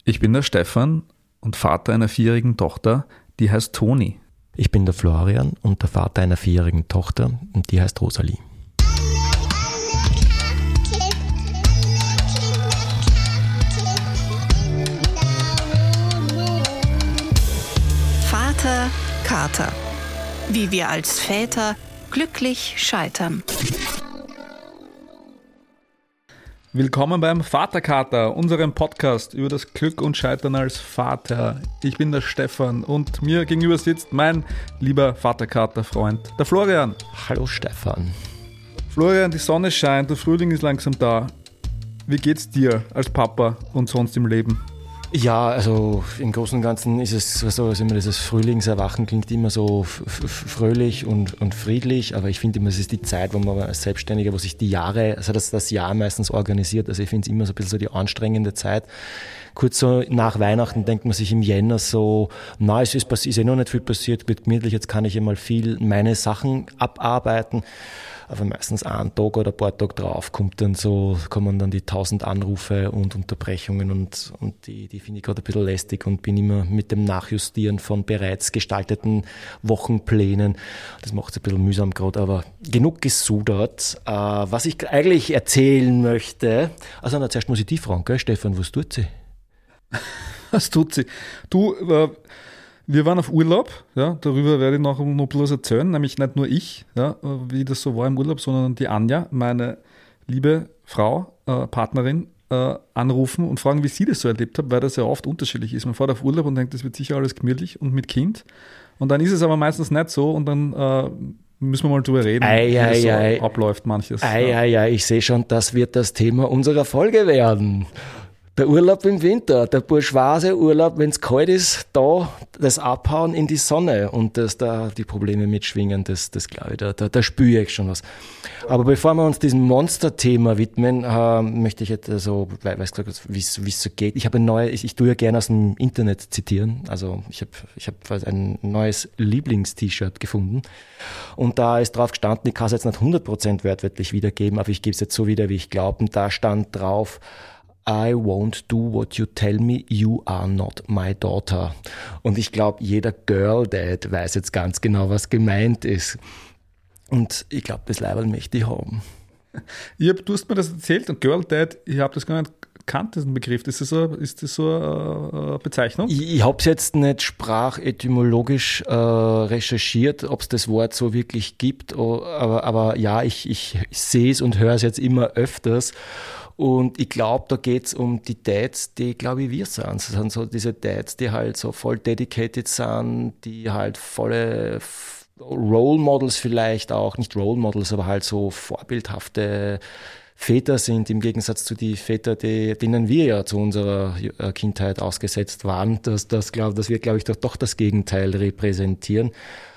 Ich bin der Stefan und Vater einer 4-jährigen Tochter, die heißt Toni. Ich bin der Florian und der Vater einer 4-jährigen Tochter und die heißt Rosalie. Vater Kater. Wie wir als Väter glücklich scheitern. Willkommen beim Vaterkater, unserem Podcast über das Glück und Scheitern als Vater. Ich bin der Stefan und mir gegenüber sitzt mein lieber Vaterkater-Freund, der Florian. Hallo Stefan. Florian, die Sonne scheint, der Frühling ist langsam da. Wie geht's dir als Papa und sonst im Leben? Ja, also im Großen und Ganzen ist es so, also immer dieses Frühlingserwachen klingt immer so fröhlich und friedlich, aber ich finde immer, es ist die Zeit, wo man als Selbstständiger, wo sich die Jahre, also das Jahr meistens organisiert, also ich finde es immer so ein bisschen so die anstrengende Zeit. Kurz so nach Weihnachten denkt man sich im Jänner so, es ist noch nicht viel passiert, wird gemütlich, jetzt kann ich einmal viel meine Sachen abarbeiten. Aber meistens einen Tag oder ein paar Tage drauf kommen dann die 1000 Anrufe und Unterbrechungen und die finde ich gerade ein bisschen lästig und bin immer mit dem Nachjustieren von bereits gestalteten Wochenplänen. Das macht es ein bisschen mühsam gerade, aber genug gesudert. Was ich eigentlich erzählen möchte, also zuerst muss ich die fragen, gell, Stefan, was tut sie? Was tut sie? Du, wir waren auf Urlaub, ja, darüber werde ich noch bloß erzählen, nämlich nicht nur ich, ja, wie das so war im Urlaub, sondern die Anja, meine liebe Frau, Partnerin, anrufen und fragen, wie sie das so erlebt hat, weil das ja oft unterschiedlich ist. Man fährt auf Urlaub und denkt, das wird sicher alles gemütlich und mit Kind und dann ist es aber meistens nicht so und dann müssen wir mal drüber reden, wie das so abläuft manches. Ich sehe schon, das wird das Thema unserer Folge werden. Der Urlaub im Winter, der bourgeoise Urlaub, wenn es kalt ist, da das Abhauen in die Sonne und dass da die Probleme mitschwingen, das glaube ich, da spüre ich schon was. Aber bevor wir uns diesem Monster-Thema widmen, möchte ich jetzt so, weil ich gesagt habe, wie es so geht. Ich tue ja gerne aus dem Internet zitieren. Also ich habe ein neues Lieblings-T-Shirt gefunden und da ist drauf gestanden, ich kann es jetzt nicht 100% wörtlich wiedergeben, aber ich gebe es jetzt so wieder, wie ich glaube. Und da stand drauf: I won't do what you tell me, you are not my daughter. Und ich glaube, jeder Girl Dad weiß jetzt ganz genau, was gemeint ist. Und ich glaube, das Leiberl möchte ich haben. Du hast mir das erzählt und Girl Dad, ich habe das gar nicht gekannt, diesen Begriff. Ist das so eine Bezeichnung? Ich habe es jetzt nicht sprachetymologisch recherchiert, ob es das Wort so wirklich gibt, aber ja, ich sehe es und höre es jetzt immer öfters. Und ich glaube, da geht's um die Dads, die, glaube ich, wir sind. Das sind so diese Dads, die halt so voll dedicated sind, die halt volle Role Models vielleicht auch, nicht Role Models, aber halt so vorbildhafte Väter sind, im Gegensatz zu die Väter, denen wir ja zu unserer Kindheit ausgesetzt waren. Das wird, glaube ich, doch das Gegenteil repräsentieren.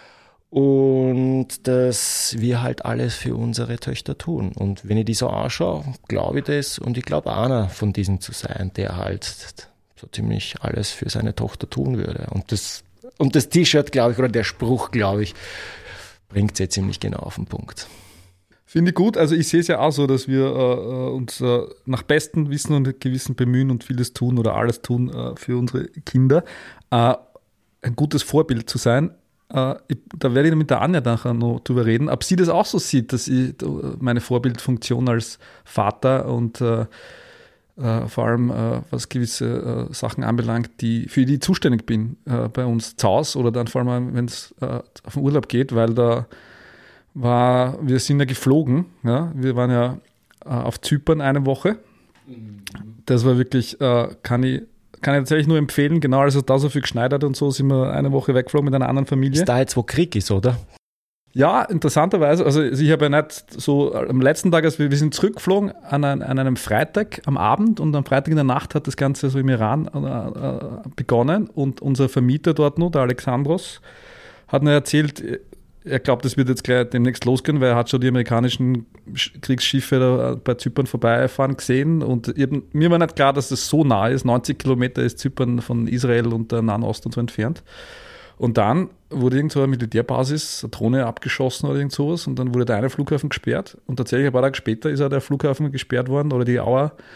Und dass wir halt alles für unsere Töchter tun. Und wenn ich die so anschaue, glaube ich das. Und ich glaube, einer von diesen zu sein, der halt so ziemlich alles für seine Tochter tun würde. Und das T-Shirt, glaube ich, oder der Spruch, glaube ich, bringt es jetzt ziemlich genau auf den Punkt. Finde ich gut. Also ich sehe es ja auch so, dass wir uns nach bestem Wissen und Gewissen bemühen und vieles tun oder alles tun für unsere Kinder. Ein gutes Vorbild zu sein. Da werde ich mit der Anja nachher noch drüber reden, ob sie das auch so sieht, dass ich meine Vorbildfunktion als Vater und vor allem was gewisse Sachen anbelangt, für die ich zuständig bin bei uns zu Hause oder dann vor allem, wenn es auf den Urlaub geht, weil wir sind ja geflogen, ja? Wir waren ja auf Zypern eine Woche. Das war wirklich, kann ich tatsächlich nur empfehlen, genau als es da so viel geschneit hat und so, sind wir eine Woche weggeflogen mit einer anderen Familie. Ist da jetzt, wo Krieg ist, oder? Ja, interessanterweise, also ich habe ja nicht so am letzten Tag, also wir sind zurückgeflogen an einem Freitag am Abend und am Freitag in der Nacht hat das Ganze so im Iran begonnen und unser Vermieter dort noch, der Alexandros, hat mir erzählt, er glaubt, das wird jetzt gleich demnächst losgehen, weil er hat schon die amerikanischen Kriegsschiffe da bei Zypern vorbeifahren gesehen und mir war nicht klar, dass das so nah ist. 90 Kilometer ist Zypern von Israel und der Nahen Osten so entfernt. Und dann wurde irgend so eine Militärbasis, eine Drohne abgeschossen oder irgend sowas und dann wurde der eine Flughafen gesperrt und tatsächlich ein paar Tage später ist auch der Flughafen gesperrt worden oder die Auer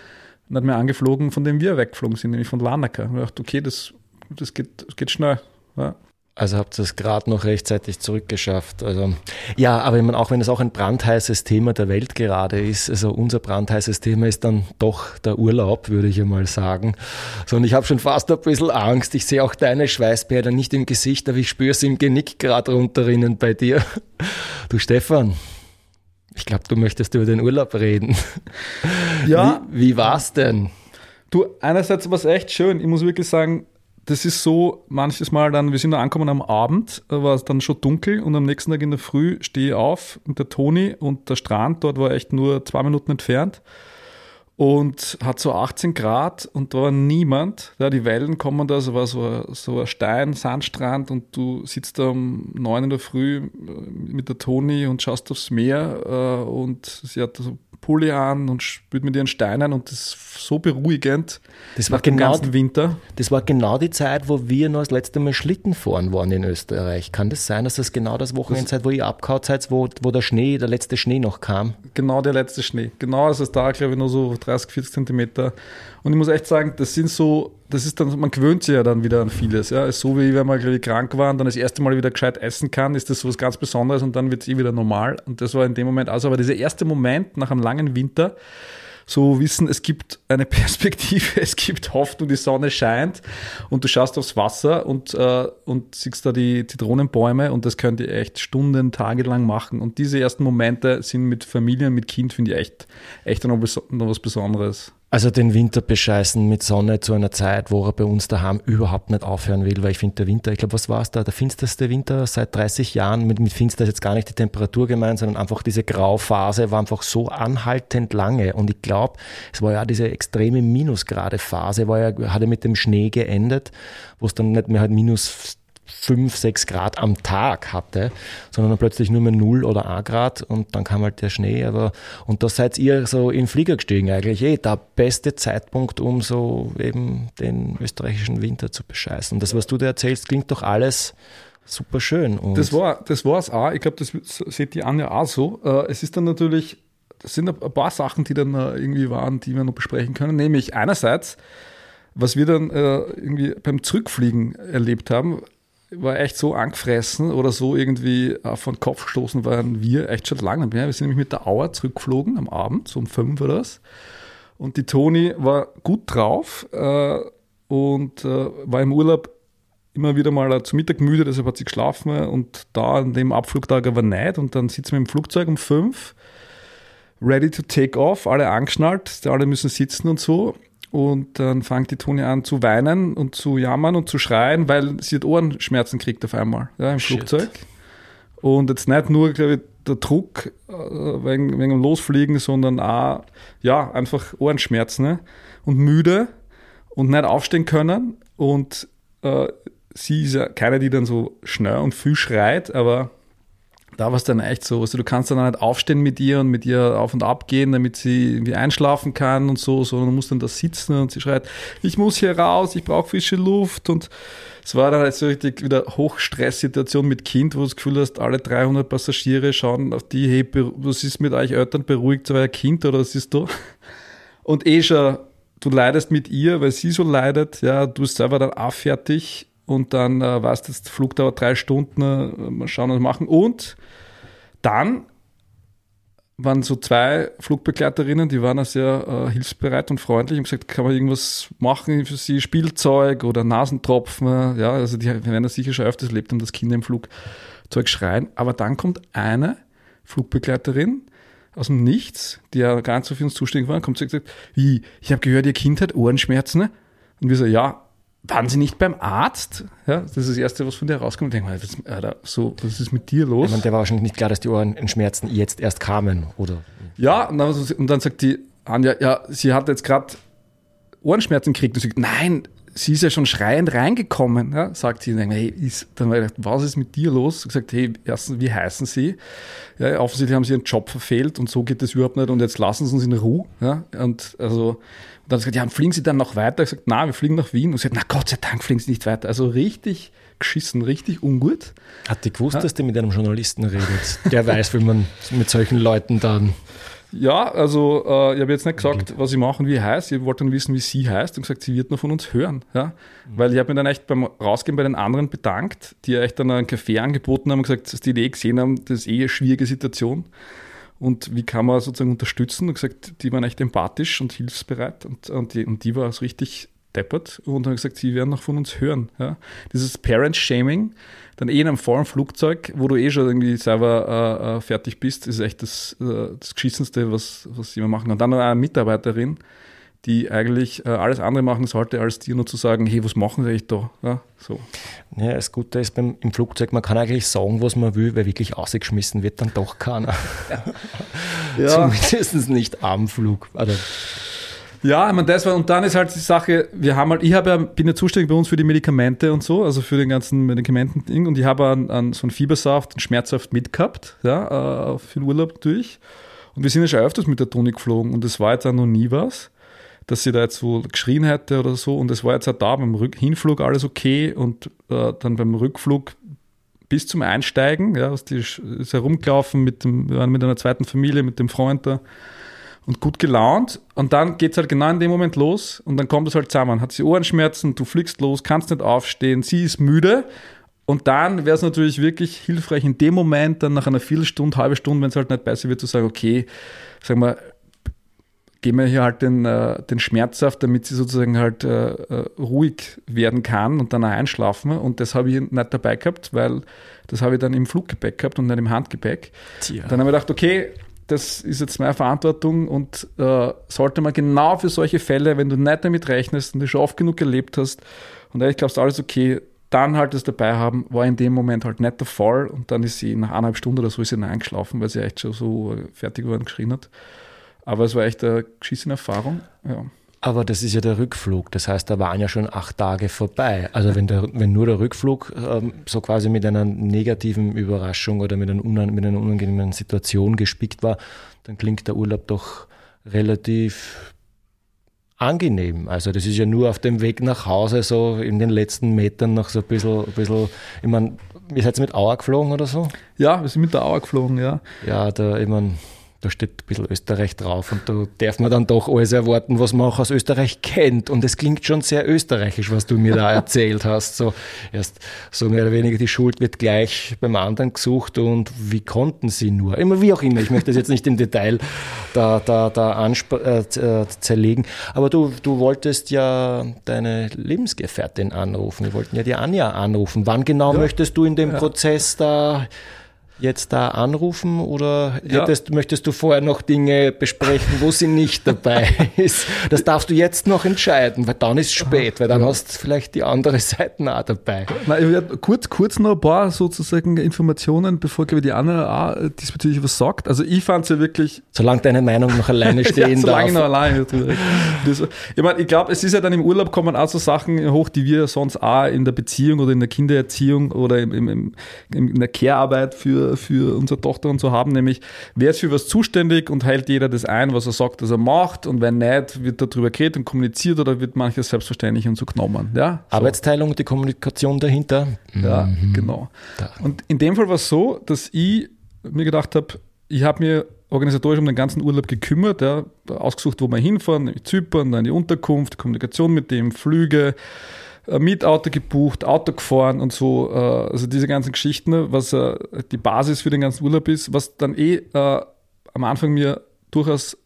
und hat mir angeflogen, von dem wir weggeflogen sind, nämlich von Larnaca. Und ich dachte, okay, das geht schnell. Ja. Also habt ihr es gerade noch rechtzeitig zurückgeschafft. Also, ja, aber auch wenn es auch ein brandheißes Thema der Welt gerade ist, also unser brandheißes Thema ist dann doch der Urlaub, würde ich einmal sagen. So, und ich habe schon fast ein bisschen Angst. Ich sehe auch deine Schweißperlen nicht im Gesicht, aber ich spüre es im Genick gerade runterrinnen bei dir. Du Stefan, ich glaube, du möchtest über den Urlaub reden. Ja. Wie war's denn? Du, einerseits war es echt schön. Ich muss wirklich sagen, das ist so, manches Mal dann, wir sind da angekommen am Abend, war es dann schon dunkel und am nächsten Tag in der Früh stehe ich auf und der Toni und der Strand dort war echt nur 2 Minuten entfernt und hat so 18 Grad und da war niemand. Ja, die Wellen kommen da, es war so ein Sandstrand und du sitzt da um 9 in der Früh mit der Toni und schaust aufs Meer und sie hat so Pulli an und spielt mit ihren Steinen und das ist so beruhigend. Das war dem ganzen Winter. Das war genau die Zeit, wo wir noch das letzte Mal Schlitten fahren waren in Österreich. Kann das sein, dass das genau das Wochenende seid, wo ihr abgehauen seid, wo der letzte Schnee noch kam? Genau, der letzte Schnee. Genau, also es da, glaube ich, nur so 30, 40 Zentimeter. Und ich muss echt sagen, man gewöhnt sich ja dann wieder an vieles. Ja. Es ist so wie wenn man, glaube ich, krank war und dann das erste Mal wieder gescheit essen kann, ist das so was ganz Besonderes und dann wird es wieder normal. Und das war in dem Moment, also aber dieser erste Moment nach einem langen Winter, so wissen, es gibt eine Perspektive, es gibt Hoffnung, die Sonne scheint und du schaust aufs Wasser und siehst da die Zitronenbäume und das könnt ihr echt Stunden, Tage lang machen. Und diese ersten Momente sind mit Familie, mit Kind, finde ich echt noch was Besonderes. Also den Winter bescheißen mit Sonne zu einer Zeit, wo er bei uns daheim überhaupt nicht aufhören will, weil ich finde der Winter, ich glaube, was war es da, der finsterste Winter seit 30 Jahren, mit finster ist jetzt gar nicht die Temperatur gemeint, sondern einfach diese Grauphase war einfach so anhaltend lange und ich glaube, es war ja diese extreme Minusgrade-Phase, hat ja mit dem Schnee geendet, wo es dann nicht mehr halt minus 5, 6 Grad am Tag hatte, sondern dann plötzlich nur mehr 0 oder 1 Grad und dann kam halt der Schnee. Und da seid ihr so in den Flieger gestiegen eigentlich. Der beste Zeitpunkt, um so eben den österreichischen Winter zu bescheißen. Und das, was du da erzählst, klingt doch alles super schön. Und das war's auch. Ich glaube, das seht die Anja auch so. Es ist dann natürlich, das sind ein paar Sachen, die dann irgendwie waren, die wir noch besprechen können. Nämlich einerseits, was wir dann irgendwie beim Zurückfliegen erlebt haben, war echt so angefressen oder so irgendwie auf den Kopf gestoßen waren wir echt schon lange nicht mehr. Wir sind nämlich mit der Auer zurückgeflogen am Abend, so um 5 war das. Und die Toni war gut drauf und war im Urlaub immer wieder mal zu Mittag müde, deshalb hat sie geschlafen und da an dem Abflugtag aber nicht. Und dann sitzen wir im Flugzeug um 5, ready to take off, alle angeschnallt, alle müssen sitzen und so. Und dann fängt die Toni an zu weinen und zu jammern und zu schreien, weil sie hat Ohrenschmerzen kriegt auf einmal im Flugzeug. Und jetzt nicht nur, glaube ich, der Druck wegen dem Losfliegen, sondern auch einfach Ohrenschmerzen, ne? Und müde und nicht aufstehen können. Und sie ist ja keine, die dann so schnell und viel schreit, aber da war es dann echt so, also du kannst dann auch nicht aufstehen mit ihr und mit ihr auf und ab gehen, damit sie irgendwie einschlafen kann und so, sondern du musst dann da sitzen und sie schreit, ich muss hier raus, ich brauche frische Luft und es war dann halt so richtig wieder Hochstresssituation mit Kind, wo du das Gefühl hast, alle 300 Passagiere schauen auf die, hey, was ist mit euch Eltern, beruhigt euer Kind oder was ist da? Und schon, du leidest mit ihr, weil sie so leidet, ja, du bist selber dann auch fertig. Und dann weißt du, der Flug dauert 3 Stunden, mal schauen, was wir machen. Und dann waren so 2 Flugbegleiterinnen, die waren auch sehr hilfsbereit und freundlich und gesagt, kann man irgendwas machen für sie, Spielzeug oder Nasentropfen. Ja, also die werden das sicher schon öfters erlebt haben, dass Kinder im Flugzeug schreien. Aber dann kommt eine Flugbegleiterin aus dem Nichts, die ja gar nicht so für uns zuständig war, kommt und sagt, wie, ich habe gehört, ihr Kind hat Ohrenschmerzen. Und wir so, ja, waren Sie nicht beim Arzt? Ja, das ist das Erste, was von dir rauskommt. Ich denke mal, was ist mit dir los? Ich meine, der war wahrscheinlich nicht klar, dass die Ohrenschmerzen jetzt erst kamen, oder? Ja, und dann sagt die Anja, ja, sie hat jetzt gerade Ohrenschmerzen gekriegt. Und sie sagt, nein, sie ist ja schon schreiend reingekommen, ja, sagt sie. Dann habe ich gedacht, was ist mit dir los? Ich habe gesagt, hey, erstens, wie heißen Sie? Ja, offensichtlich haben sie ihren Job verfehlt und so geht das überhaupt nicht und jetzt lassen Sie uns in Ruhe. Ja, und dann hat sie gesagt, ja, fliegen Sie dann noch weiter? Ich habe gesagt, nein, wir fliegen nach Wien. Und sie hat gesagt, na Gott sei Dank fliegen Sie nicht weiter. Also richtig geschissen, richtig ungut. Hat die gewusst, dass die mit einem Journalisten redet? Der weiß, wie man mit solchen Leuten dann... Ja, also ich habe jetzt nicht gesagt, was ich mache und wie ich heiße. Ich wollte dann wissen, wie sie heißt und gesagt, sie wird noch von uns hören. Ja? Weil ich habe mir dann echt beim Rausgehen bei den anderen bedankt, die echt dann einen Kaffee angeboten haben und gesagt, dass die Idee gesehen haben, das ist eine schwierige Situation. Und wie kann man sozusagen unterstützen? Und gesagt, die waren echt empathisch und hilfsbereit und die war so richtig deppert und haben gesagt, sie werden noch von uns hören. Ja? Dieses Parent-Shaming, dann in einem vollen Flugzeug, wo du schon irgendwie selber fertig bist, ist echt das Geschissenste, was jemand machen kann. Und dann noch eine Mitarbeiterin, die eigentlich alles andere machen sollte, als dir nur zu sagen, hey, was machen sie eigentlich da? Ja, so. Ja, das Gute ist im Flugzeug, man kann eigentlich sagen, was man will, weil wirklich ausgeschmissen wird dann doch keiner. Ja. Zumindest nicht am Flug. Oder? Ja, ich meine, das war, und dann ist halt die Sache, bin ja zuständig bei uns für die Medikamente und so, also für den ganzen Medikamenten-Ding, und ich habe so einen Fiebersaft, einen Schmerzsaft mitgehabt, ja, für den Urlaub durch. Und wir sind ja schon öfters mit der Toni geflogen und es war jetzt auch noch nie was, dass sie da jetzt so geschrien hätte oder so, und es war jetzt auch da beim Hinflug alles okay und dann beim Rückflug bis zum Einsteigen, ja, ist herumgelaufen wir waren mit einer zweiten Familie, mit dem Freund da, und gut gelaunt, und dann geht es halt genau in dem Moment los und dann kommt es halt zusammen. Hat sie Ohrenschmerzen, du fliegst los, kannst nicht aufstehen, sie ist müde, und dann wäre es natürlich wirklich hilfreich in dem Moment, dann nach einer Viertelstunde, halbe Stunde, wenn es halt nicht besser wird, zu sagen, okay, sagen wir, geben wir hier halt den Schmerzsaft, damit sie sozusagen halt ruhig werden kann und dann auch einschlafen, und das habe ich nicht dabei gehabt, weil das habe ich dann im Fluggepäck gehabt und nicht im Handgepäck. Tja. Dann habe ich gedacht, okay, das ist jetzt meine Verantwortung, und sollte man genau für solche Fälle, wenn du nicht damit rechnest und du schon oft genug erlebt hast und eigentlich glaubst, alles okay, dann halt das dabei haben, war in dem Moment halt nicht der Fall, und dann ist sie nach 1,5 Stunden oder so ist sie eingeschlafen, weil sie echt schon so fertig war und geschrien hat. Aber es war echt eine geschissene Erfahrung. Ja. Aber das ist ja der Rückflug, das heißt, da waren ja schon 8 Tage vorbei. Also wenn nur der Rückflug so quasi mit einer negativen Überraschung oder mit einer unangenehmen Situation gespickt war, dann klingt der Urlaub doch relativ angenehm. Also das ist ja nur auf dem Weg nach Hause, so in den letzten Metern noch so ein bisschen ich meine, ihr seid mit Auer geflogen oder so? Ja, wir sind mit der Auer geflogen, ja. Ja, da steht ein bisschen Österreich drauf, und da darf man dann doch alles erwarten, was man auch aus Österreich kennt. Und es klingt schon sehr österreichisch, was du mir da erzählt hast. So erst so mehr oder weniger die Schuld wird gleich beim anderen gesucht, und wie konnten sie nur? Immer wie auch immer, ich möchte das jetzt nicht im Detail da zerlegen. Aber du wolltest ja deine Lebensgefährtin anrufen. Wir wollten ja die Anja anrufen. Wann genau möchtest du in dem Prozess da anrufen, oder möchtest du vorher noch Dinge besprechen, wo sie nicht dabei ist? Das darfst du jetzt noch entscheiden, weil dann ist es spät, weil dann hast du vielleicht die andere Seite auch dabei. Nein, ich werde kurz noch ein paar sozusagen Informationen, bevor die Anna auch diesbezüglich was sagt. Also ich fand es ja wirklich... Solange deine Meinung noch alleine stehen darf. Solange noch alleine. Ich meine, ich glaube, es ist ja dann im Urlaub kommen auch so Sachen hoch, die wir sonst auch in der Beziehung oder in der Kindererziehung oder in der Care-Arbeit für unsere Tochter und so haben, nämlich wer ist für was zuständig und hält jeder das ein, was er sagt, dass er macht, und wenn nicht, wird darüber geredet und kommuniziert oder wird manches selbstverständlich und so genommen. Ja, so. Arbeitsteilung und die Kommunikation dahinter. Ja, genau. Und in dem Fall war es so, dass ich mir gedacht habe, ich habe mir organisatorisch um den ganzen Urlaub gekümmert, ja, ausgesucht, wo wir hinfahren, nämlich Zypern, dann die Unterkunft, Kommunikation mit dem, Flüge, Mietauto gebucht, Auto gefahren und so, also diese ganzen Geschichten, was die Basis für den ganzen Urlaub ist, was dann am Anfang mir durchaus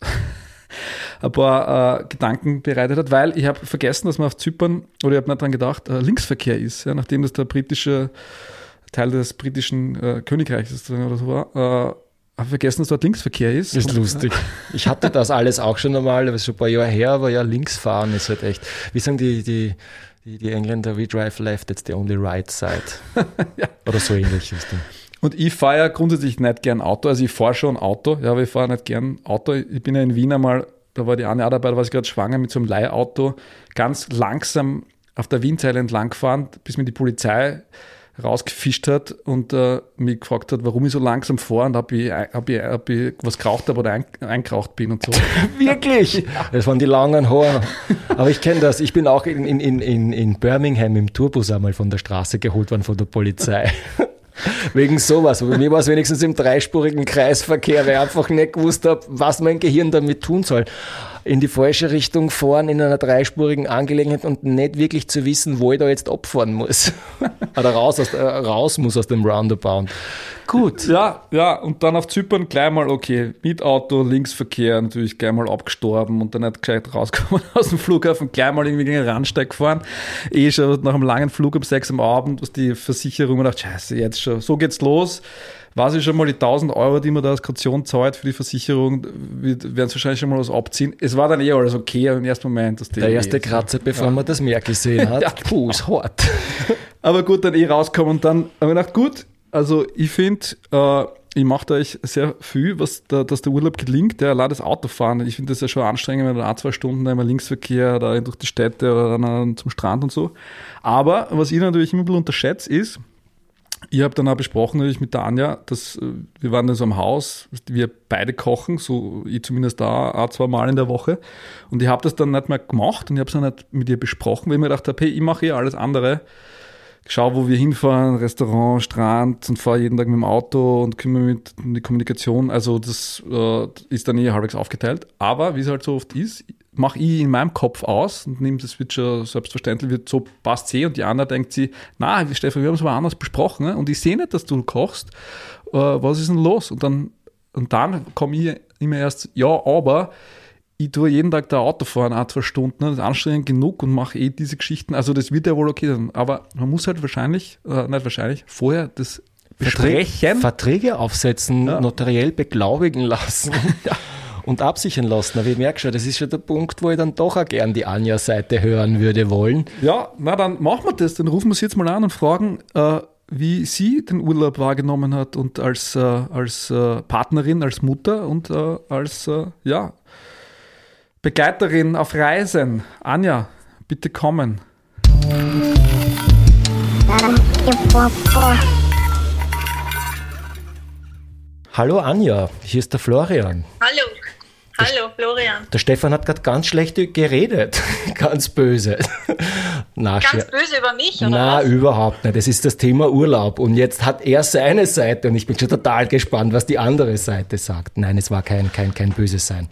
ein paar Gedanken bereitet hat, weil ich habe vergessen, dass man auf Zypern, oder ich habe nicht dran gedacht, Linksverkehr ist, ja, nachdem das der britische Teil des britischen Königreichs oder so war, habe vergessen, dass dort Linksverkehr ist. Ist lustig. Ich hatte das alles auch schon einmal, aber es ist schon ein paar Jahre her, aber ja, linksfahren ist halt echt, wie sagen die Engländer, we drive left, it's the only right side. Ja. Oder so ähnlich ist das. Und ich fahre ja grundsätzlich nicht gern Auto, also ich fahre schon Auto, ja, aber ich fahre nicht gern Auto. Ich bin ja in Wien einmal, da war die Anne auch dabei, da war ich gerade schwanger, mit so einem Leihauto ganz langsam auf der Wienzeile entlang gefahren, bis mir die Polizei rausgefischt hat und mich gefragt hat, warum ich so langsam fahre, und ob ich was geraucht habe oder eingeraucht bin und so. Wirklich? Das waren die langen Haare. Aber ich kenne das. Ich bin auch in Birmingham im Tourbus einmal von der Straße geholt worden von der Polizei. Wegen sowas. Bei mir war es wenigstens im dreispurigen Kreisverkehr, weil ich einfach nicht gewusst habe, was mein Gehirn damit tun soll. In die falsche Richtung fahren in einer dreispurigen Angelegenheit und nicht wirklich zu wissen, wo ich da jetzt abfahren muss. Oder raus muss aus dem Roundabout. Gut. Ja, und dann auf Zypern gleich mal, okay, mit Auto, Linksverkehr, natürlich gleich mal abgestorben und dann nicht gescheit rausgekommen aus dem Flughafen, gleich mal irgendwie gegen den Randsteig gefahren. Schon nach einem langen Flug um 6 am Abend, was die Versicherung mir gedacht, scheiße, jetzt schon, so geht's los. Weiß ich schon mal, die 1.000 Euro, die man da als Kaution zahlt für die Versicherung, werden es wahrscheinlich schon mal was abziehen. Es war dann alles okay im ersten Moment. Der erste Kratzer, bevor man das Meer gesehen hat. Ja. Puh, ist hart. Aber gut, dann rauskommen und dann habe ich gedacht, gut, also ich finde, ich mache da echt sehr viel, dass der Urlaub gelingt. Ja, allein das Autofahren, ich finde das ja schon anstrengend, wenn du 1-2 Stunden da immer Linksverkehr da durch die Städte oder dann zum Strand und so. Aber was ich natürlich immer ein bisschen unterschätze ist, ich habe dann auch besprochen natürlich mit der Anja, dass wir waren dann so am Haus, wir beide kochen, so ich zumindest da 1-2 Mal in der Woche und ich habe das dann nicht mehr gemacht und ich habe es dann nicht mit ihr besprochen, weil ich mir gedacht habe, hey, ich mache alles andere, schau, wo wir hinfahren, Restaurant, Strand und fahre jeden Tag mit dem Auto und kümmere mich um die Kommunikation, also das ist dann halbwegs aufgeteilt, aber wie es halt so oft ist, mache ich in meinem Kopf aus und nehme das wird schon selbstverständlich, wird so passt sie und die Anna denkt sie, na Stefan, wir haben es aber anders besprochen, ne? Und ich sehe nicht, dass du kochst, was ist denn los? Und dann komme ich immer erst, ja, aber ich tue jeden Tag da Auto fahren, 1-2 Stunden, ne? Das ist anstrengend genug und mache diese Geschichten, also das wird ja wohl okay sein, aber man muss halt vorher das besprechen. Verträge aufsetzen, notariell beglaubigen lassen. Ja. Und absichern lassen. Aber ich merke schon, das ist schon der Punkt, wo ich dann doch auch gern die Anja-Seite hören würde wollen. Ja, na dann machen wir das. Dann rufen wir sie jetzt mal an und fragen, wie sie den Urlaub wahrgenommen hat und als Partnerin, als Mutter und als Begleiterin auf Reisen. Anja, bitte kommen. Hallo Anja, hier ist der Florian. Hallo Florian. Der Stefan hat gerade ganz schlecht geredet, ganz böse. Ganz böse über mich, oder was? Überhaupt nicht. Das ist das Thema Urlaub und jetzt hat er seine Seite und ich bin schon total gespannt, was die andere Seite sagt. Nein, es war kein böses Sein.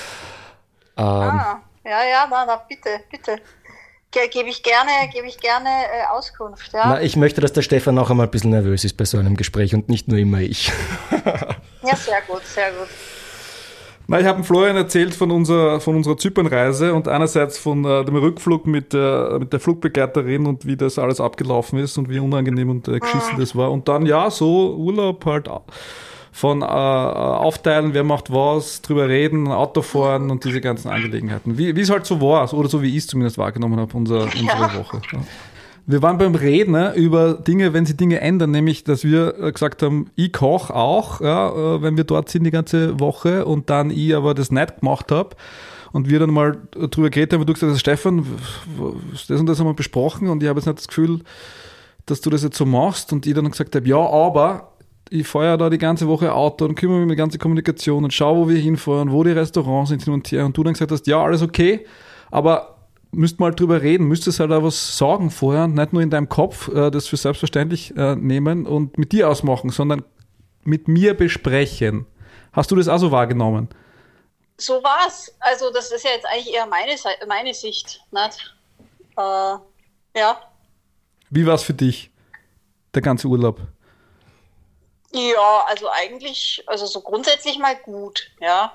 Bitte. Gebe ich gerne Auskunft. Ja? Na, ich möchte, dass der Stefan auch einmal ein bisschen nervös ist bei so einem Gespräch und nicht nur immer ich. Ja, sehr gut. Na, ich habe dem Florian erzählt von unserer Zypernreise und einerseits von dem Rückflug mit der Flugbegleiterin und wie das alles abgelaufen ist und wie unangenehm und geschissen das war. Und dann, so Urlaub halt von aufteilen, wer macht was, drüber reden, Autofahren und diese ganzen Angelegenheiten. Wie es halt so war, oder so wie ich es zumindest wahrgenommen habe, unsere Woche. Ja. Wir waren beim Reden über Dinge, wenn sie Dinge ändern, nämlich, dass wir gesagt haben, ich koche auch, wenn wir dort sind die ganze Woche und dann ich aber das nicht gemacht habe und wir dann mal drüber geredet haben und du gesagt hast, Stefan, das und das haben wir besprochen und ich habe jetzt nicht das Gefühl, dass du das jetzt so machst und ich dann gesagt habe, ja, aber ich fahre ja da die ganze Woche Auto und kümmere mich um die ganze Kommunikation und schaue, wo wir hinfahren, wo die Restaurants sind hin und her und du dann gesagt hast, ja, alles okay, aber müsst mal drüber reden, müsstest halt auch was sagen vorher, nicht nur in deinem Kopf das für selbstverständlich nehmen und mit dir ausmachen, sondern mit mir besprechen. Hast du das auch so wahrgenommen? So war's. Also das ist ja jetzt eigentlich eher meine Sicht. Nicht? Ja. Wie war's für dich, der ganze Urlaub? Ja, also eigentlich, also so grundsätzlich mal gut, ja.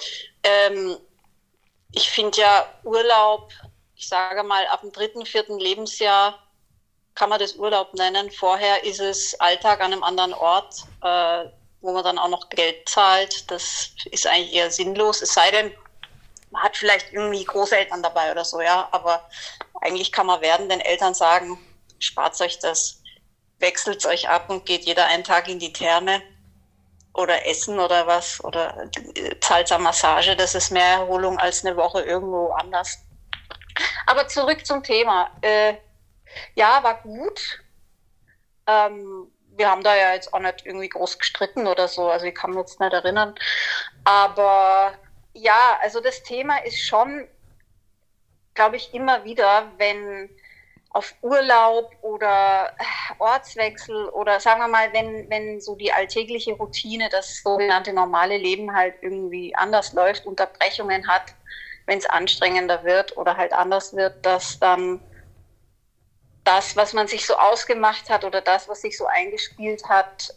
Ich finde ja Urlaub, ich sage mal, ab dem 3., 4. Lebensjahr kann man das Urlaub nennen. Vorher ist es Alltag an einem anderen Ort, wo man dann auch noch Geld zahlt. Das ist eigentlich eher sinnlos, es sei denn, man hat vielleicht irgendwie Großeltern dabei oder so, ja. Aber eigentlich kann man den Eltern sagen, spart euch das, wechselt euch ab und geht jeder einen Tag in die Therme oder essen oder was oder zahlt eine Massage. Das ist mehr Erholung als eine Woche irgendwo anders. Aber zurück zum Thema. Ja, war gut. Wir haben da ja jetzt auch nicht irgendwie groß gestritten oder so. Also ich kann mich jetzt nicht erinnern. Aber ja, also das Thema ist schon, glaube ich, immer wieder, wenn auf Urlaub oder Ortswechsel oder sagen wir mal, wenn so die alltägliche Routine, das sogenannte normale Leben halt irgendwie anders läuft, Unterbrechungen hat, wenn es anstrengender wird oder halt anders wird, dass dann das, was man sich so ausgemacht hat oder das, was sich so eingespielt hat,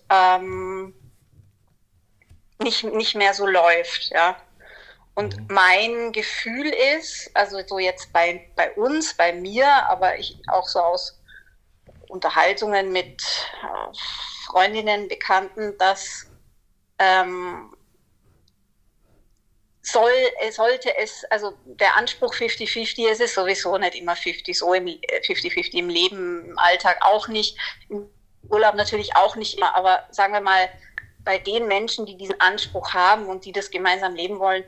nicht mehr so läuft, ja. Und mein Gefühl ist, also so jetzt bei uns, bei mir, aber ich auch so aus Unterhaltungen mit Freundinnen, Bekannten, dass sollte es, also der Anspruch 50-50, es ist sowieso nicht immer 50-50 im Leben, im Alltag auch nicht, im Urlaub natürlich auch nicht immer, aber sagen wir mal, bei den Menschen, die diesen Anspruch haben und die das gemeinsam leben wollen,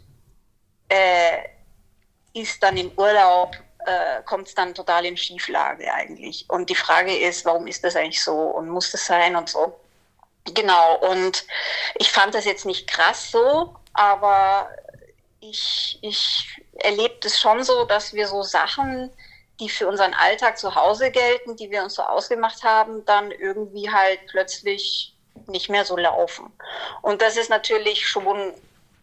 ist dann im Urlaub, kommt es dann total in Schieflage eigentlich. Und die Frage ist, warum ist das eigentlich so und muss das sein und so. Genau, und ich fand das jetzt nicht krass so, aber ich erlebe das schon so, dass wir so Sachen, die für unseren Alltag zu Hause gelten, die wir uns so ausgemacht haben, dann irgendwie halt plötzlich nicht mehr so laufen. Und das ist natürlich schon,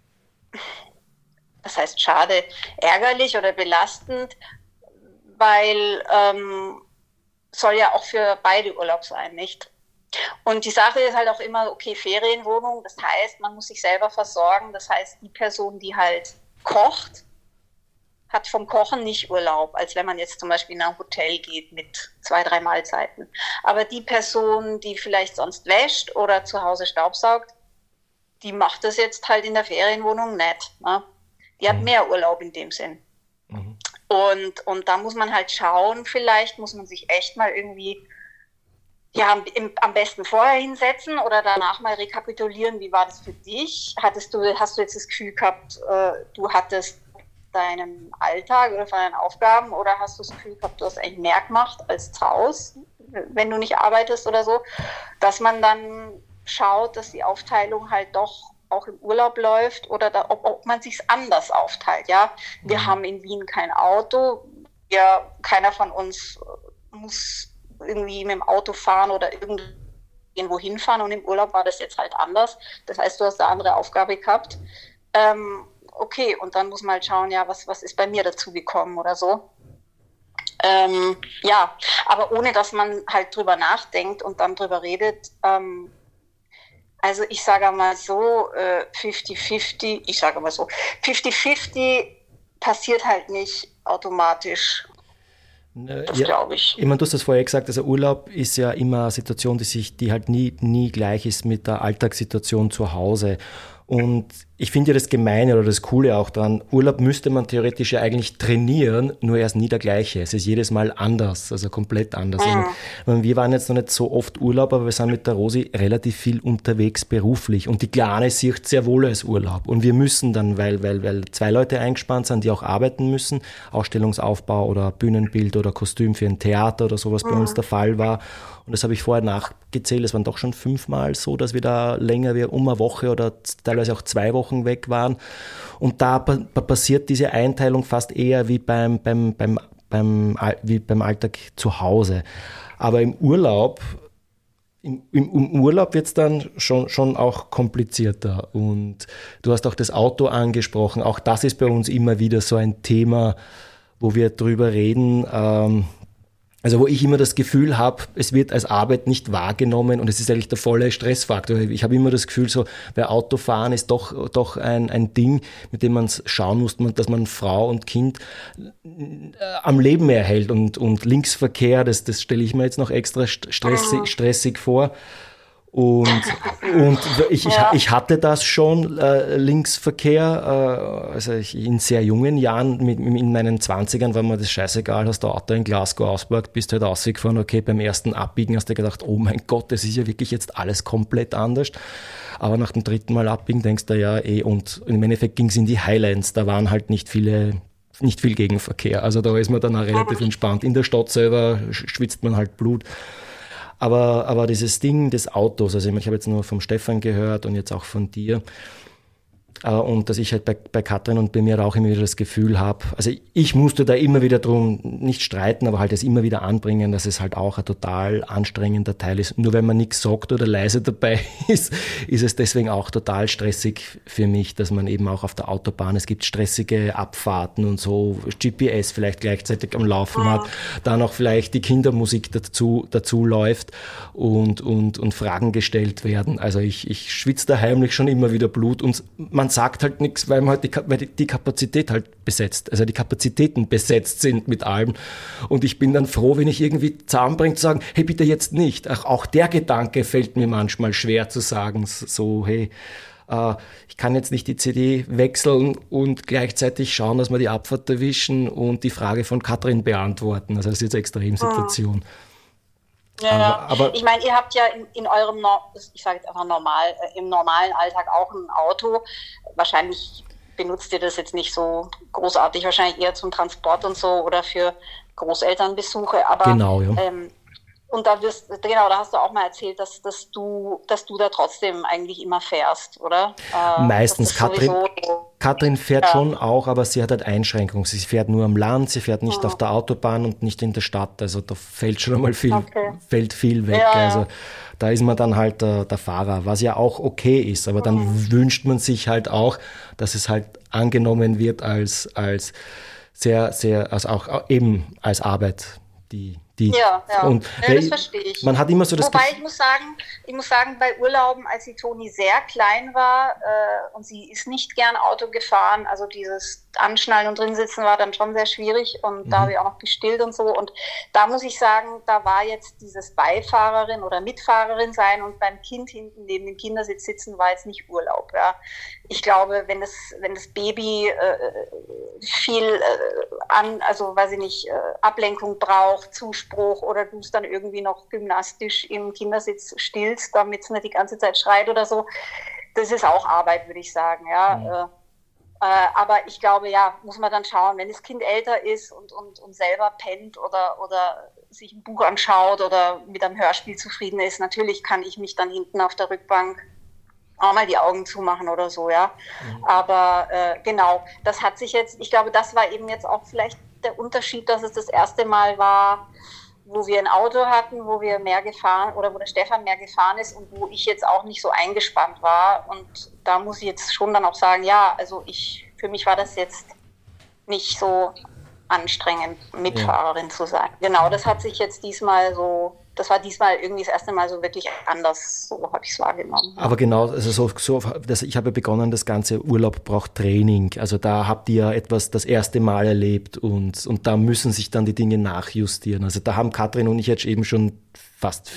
das heißt schade, ärgerlich oder belastend, weil soll ja auch für beide Urlaub sein, nicht? Und die Sache ist halt auch immer, okay, Ferienwohnung, das heißt, man muss sich selber versorgen, das heißt, die Person, die halt kocht, hat vom Kochen nicht Urlaub, als wenn man jetzt zum Beispiel in ein Hotel geht mit 2-3 Mahlzeiten. Aber die Person, die vielleicht sonst wäscht oder zu Hause staubsaugt, die macht das jetzt halt in der Ferienwohnung nicht, ne? Die hat mehr Urlaub in dem Sinn. Mhm. Und da muss man halt schauen, vielleicht muss man sich echt mal irgendwie, ja, am besten vorher hinsetzen oder danach mal rekapitulieren, wie war das für dich? Hast du jetzt das Gefühl gehabt, du hattest deinen Alltag oder von deinen Aufgaben oder hast du das Gefühl gehabt, du hast eigentlich mehr gemacht als zu Hause, wenn du nicht arbeitest oder so, dass man dann schaut, dass die Aufteilung halt doch auch im Urlaub läuft oder ob man sich's anders aufteilt, ja. Wir haben in Wien kein Auto, keiner von uns muss irgendwie mit dem Auto fahren oder irgendwo hinfahren und im Urlaub war das jetzt halt anders. Das heißt, du hast eine andere Aufgabe gehabt. Okay, und dann muss man halt schauen, ja, was ist bei mir dazu gekommen oder so. Ja, aber ohne, dass man halt drüber nachdenkt und dann drüber redet, also ich sage mal so, 50-50 passiert halt nicht automatisch. Das glaube ich. Ich meine, du hast das vorher gesagt, also Urlaub ist ja immer eine Situation, die halt nie gleich ist mit der Alltagssituation zu Hause. Und ich finde ja das Gemeine oder das Coole auch daran, Urlaub müsste man theoretisch ja eigentlich trainieren, nur er ist nie der gleiche. Es ist jedes Mal anders, also komplett anders. Mhm. Also, wir waren jetzt noch nicht so oft Urlaub, aber wir sind mit der Rosi relativ viel unterwegs beruflich. Und die Kleine sieht sehr wohl als Urlaub. Und wir müssen dann, weil 2 Leute eingespannt sind, die auch arbeiten müssen, Ausstellungsaufbau oder Bühnenbild oder Kostüm für ein Theater oder sowas bei uns der Fall war. Und das habe ich vorher nachgezählt, es waren doch schon 5-mal so, dass wir da länger wie eine Woche oder teilweise auch 2 Wochen weg waren. Und da passiert diese Einteilung fast eher wie beim Alltag zu Hause. Aber im Urlaub wird es dann schon auch komplizierter. Und du hast auch das Auto angesprochen. Auch das ist bei uns immer wieder so ein Thema, wo wir drüber reden. Also wo ich immer das Gefühl habe, es wird als Arbeit nicht wahrgenommen und es ist eigentlich der volle Stressfaktor. Ich habe immer das Gefühl, so bei Autofahren ist doch ein Ding, mit dem man schauen muss, dass man Frau und Kind am Leben erhält und Linksverkehr, das stelle ich mir jetzt noch extra stressig vor. Und ich hatte das schon, Linksverkehr, also in sehr jungen Jahren, in meinen 20ern war mir das scheißegal, hast du Auto in Glasgow ausgeparkt, bist halt rausgefahren, okay, beim ersten Abbiegen hast du gedacht, oh mein Gott, das ist ja wirklich jetzt alles komplett anders. Aber nach dem 3. Mal abbiegen denkst du ja und im Endeffekt ging es in die Highlands, da waren halt nicht viel Gegenverkehr, also da ist man dann auch relativ entspannt. In der Stadt selber schwitzt man halt Blut. Aber dieses Ding des Autos, also ich habe jetzt nur vom Stefan gehört und jetzt auch von dir, Und dass ich halt bei Katrin und bei mir auch immer wieder das Gefühl habe, also ich musste da immer wieder drum nicht streiten, aber halt es immer wieder anbringen, dass es halt auch ein total anstrengender Teil ist. Nur wenn man nichts sagt oder leise dabei ist es deswegen auch total stressig für mich, dass man eben auch auf der Autobahn, es gibt stressige Abfahrten und so, GPS vielleicht gleichzeitig am Laufen hat, dann auch vielleicht die Kindermusik dazu läuft und Fragen gestellt werden. Also ich schwitze da heimlich schon immer wieder Blut und man sagt halt nichts, weil man halt weil die Kapazität halt besetzt, also die Kapazitäten besetzt sind mit allem. Und ich bin dann froh, wenn ich irgendwie zusammenbringe, zu sagen, hey, bitte jetzt nicht. Auch der Gedanke fällt mir manchmal schwer zu sagen, so, hey, ich kann jetzt nicht die CD wechseln und gleichzeitig schauen, dass wir die Abfahrt erwischen und die Frage von Katrin beantworten. Also das ist jetzt eine Extremsituation. Ja, aber ich meine, ihr habt ja in eurem, ich sage jetzt einfach im normalen Alltag auch ein Auto. Wahrscheinlich benutzt ihr das jetzt nicht so großartig, wahrscheinlich eher zum Transport und so oder für Großelternbesuche. Aber, genau, ja. Und da hast du auch mal erzählt, dass du da trotzdem eigentlich immer fährst, oder? Meistens. Katrin fährt schon auch, aber sie hat halt Einschränkungen. Sie fährt nur am Land, sie fährt nicht auf der Autobahn und nicht in der Stadt. Also da fällt schon einmal viel weg. Ja. Also da ist man dann halt der Fahrer, was ja auch okay ist. Aber dann wünscht man sich halt auch, dass es halt angenommen wird als sehr, sehr, also auch eben als Arbeit, und das verstehe ich. Man hat immer so das Wobei ich muss sagen, bei Urlauben, als die Toni sehr klein war und sie ist nicht gern Auto gefahren, also dieses Anschnallen und drin sitzen war dann schon sehr schwierig und da habe ich auch noch gestillt und so. Und da muss ich sagen, da war jetzt dieses Beifahrerin oder Mitfahrerin sein und beim Kind hinten neben dem Kindersitz sitzen, war jetzt nicht Urlaub. Ja. Ich glaube, wenn das Baby viel Ablenkung braucht, Zuspruch oder du es dann irgendwie noch gymnastisch im Kindersitz stillst, damit es nicht die ganze Zeit schreit oder so, das ist auch Arbeit, würde ich sagen. Ja. Aber ich glaube, muss man dann schauen, wenn das Kind älter ist und selber pennt oder sich ein Buch anschaut oder mit einem Hörspiel zufrieden ist, natürlich kann ich mich dann hinten auf der Rückbank auch mal die Augen zumachen oder so, ja. Aber genau, das hat sich jetzt, ich glaube, das war eben jetzt auch vielleicht der Unterschied, dass es das erste Mal war, wo wir ein Auto hatten, wo wir mehr gefahren oder wo der Stefan mehr gefahren ist und wo ich jetzt auch nicht so eingespannt war. Und da muss ich jetzt schon dann auch sagen, also für mich war das jetzt nicht so anstrengend, Mitfahrerin zu sein. Genau, das hat sich jetzt diesmal irgendwie das erste Mal so wirklich anders, so habe ich es wahrgenommen. Aber genau, also ich habe begonnen, das ganze Urlaub braucht Training. Also da habt ihr etwas das erste Mal erlebt und da müssen sich dann die Dinge nachjustieren. Also da haben Katrin und ich jetzt eben schon fast,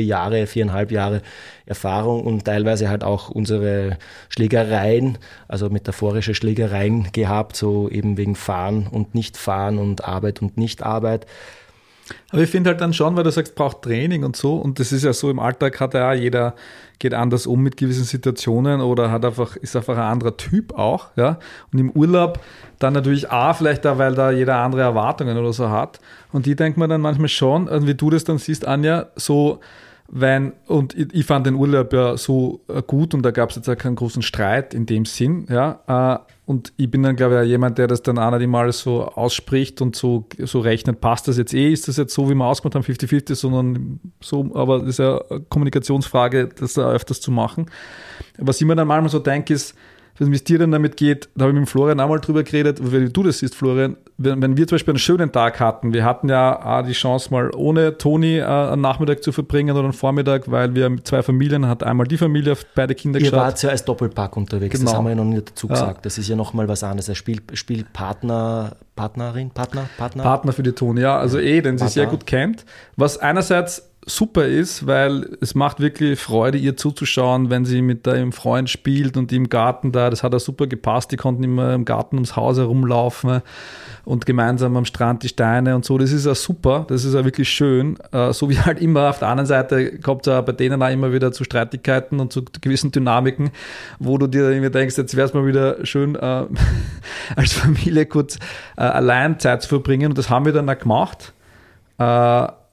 4,5 Jahre Erfahrung und teilweise halt auch unsere Schlägereien, also metaphorische Schlägereien gehabt, so eben wegen Fahren und Nicht-Fahren und Arbeit und Nicht-Arbeit. Aber ich finde halt dann schon, weil du sagst, braucht Training und so, und das ist ja so, im Alltag hat ja jeder, geht anders um mit gewissen Situationen oder ist einfach ein anderer Typ auch, ja. Und im Urlaub dann natürlich vielleicht auch, weil da jeder andere Erwartungen oder so hat. Und die denkt man dann manchmal schon, wie du das dann siehst, Anja, so, und ich fand den Urlaub ja so gut und da gab es jetzt auch keinen großen Streit in dem Sinn, ja. Und ich bin dann, glaube ich, auch jemand, der das dann auch nicht immer alles so ausspricht und so rechnet, passt das jetzt ist das jetzt so, wie wir ausgemacht haben, 50-50, sondern so, aber das ist ja eine Kommunikationsfrage, das da öfters zu machen. Was ich mir dann manchmal so denke, ist, wie es dir dann damit geht, da habe ich mit Florian auch mal drüber geredet, wie du das siehst, Florian, wenn wir zum Beispiel einen schönen Tag hatten, wir hatten ja auch die Chance, mal ohne Toni einen Nachmittag zu verbringen oder einen Vormittag, weil wir mit 2 Familien, hat einmal die Familie auf beide Kinder geschaut. Ihr wart ja als Doppelpack unterwegs, genau. Das haben wir ja noch nicht dazu gesagt, das ist ja nochmal was anderes, er spielt Partner für die Toni, ja, also den sie sehr gut kennt, was einerseits super ist, weil es macht wirklich Freude, ihr zuzuschauen, wenn sie mit ihrem Freund spielt und die im Garten da, das hat auch super gepasst, die konnten immer im Garten ums Haus herumlaufen und gemeinsam am Strand die Steine und so, das ist ja super, das ist ja wirklich schön, so wie halt immer auf der anderen Seite kommt es ja bei denen auch immer wieder zu Streitigkeiten und zu gewissen Dynamiken, wo du dir irgendwie denkst, jetzt wäre es mal wieder schön, als Familie kurz allein Zeit zu verbringen und das haben wir dann auch gemacht,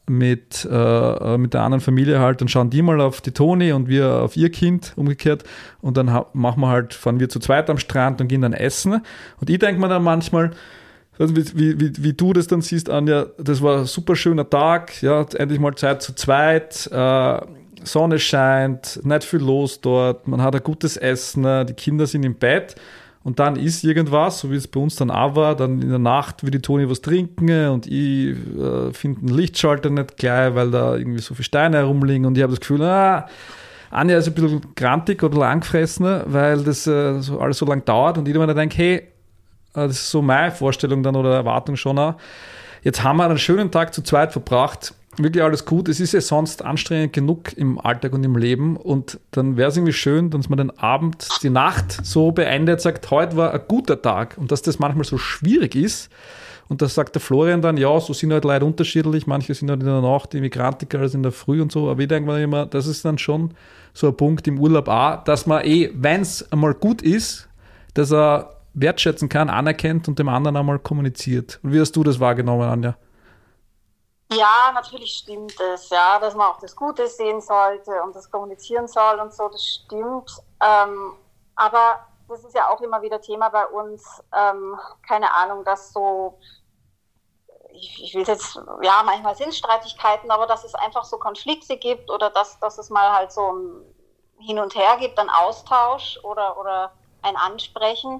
mit der anderen Familie halt, dann schauen die mal auf die Toni und wir auf ihr Kind, umgekehrt. Und dann fahren wir zu zweit am Strand und gehen dann essen. Und ich denke mir dann manchmal, wie du das dann siehst, Anja, das war ein super schöner Tag, ja, endlich mal Zeit zu zweit, Sonne scheint, nicht viel los dort, man hat ein gutes Essen, die Kinder sind im Bett und dann ist irgendwas, so wie es bei uns dann auch war, dann in der Nacht will die Toni was trinken und ich finde den Lichtschalter nicht gleich, weil da irgendwie so viele Steine herumliegen und ich habe das Gefühl, Anja ist ein bisschen grantig oder angefressen, weil das so alles so lang dauert und ich mir dann denke, hey, das ist so meine Vorstellung dann oder Erwartung schon auch. Jetzt haben wir einen schönen Tag zu zweit verbracht. Wirklich alles gut. Es ist ja sonst anstrengend genug im Alltag und im Leben. Und dann wäre es irgendwie schön, dass man den Abend, die Nacht so beendet, sagt, heute war ein guter Tag. Und dass das manchmal so schwierig ist. Und da sagt der Florian dann, ja, so sind halt Leute unterschiedlich. Manche sind halt in der Nacht immigrantiker als in der Früh und so. Aber ich denke mir immer, das ist dann schon so ein Punkt im Urlaub auch, dass man wenn es einmal gut ist, dass er wertschätzen kann, anerkennt und dem anderen einmal kommuniziert. Und wie hast du das wahrgenommen, Anja? Ja, natürlich stimmt es, ja, dass man auch das Gute sehen sollte und das kommunizieren soll und so, das stimmt. Aber das ist ja auch immer wieder Thema bei uns, keine Ahnung, dass so, ich will jetzt, ja, manchmal sind es Streitigkeiten, aber dass es einfach so Konflikte gibt oder dass es mal halt so ein Hin und Her gibt, ein Austausch oder ein Ansprechen.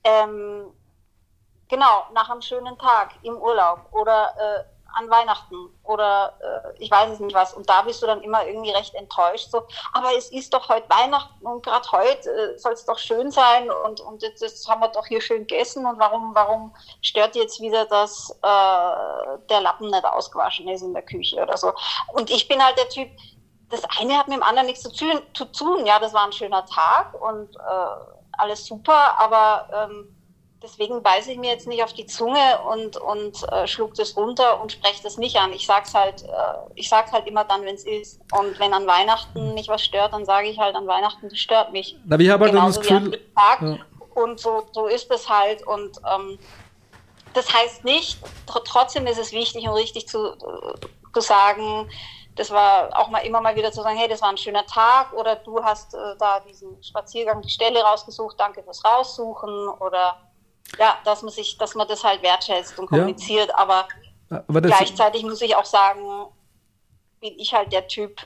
Genau, nach einem schönen Tag im Urlaub oder an Weihnachten oder ich weiß es nicht was. Und da bist du dann immer irgendwie recht enttäuscht. So, aber es ist doch heute Weihnachten und gerade heute soll es doch schön sein und jetzt haben wir doch hier schön gegessen und warum stört jetzt wieder, dass der Lappen nicht ausgewaschen ist in der Küche oder so. Und ich bin halt der Typ, das eine hat mit dem anderen nichts zu tun. Ja, das war ein schöner Tag und alles super, aber deswegen beiße ich mir jetzt nicht auf die Zunge und schluck das runter und spreche das nicht an. Ich sag's halt immer dann, wenn es ist. Und wenn an Weihnachten mich was stört, dann sage ich halt an Weihnachten, das stört mich. Aber ich habe halt dann das Gefühl, Tag. Ja. Und so ist es halt. Und das heißt nicht, trotzdem ist es wichtig und richtig zu sagen, das war auch immer mal wieder zu sagen, hey, das war ein schöner Tag oder du hast da diesen Spaziergang, die Stelle rausgesucht, danke fürs Raussuchen oder ja, dass man das halt wertschätzt und kommuniziert, ja. aber gleichzeitig muss ich auch sagen, bin ich halt der Typ,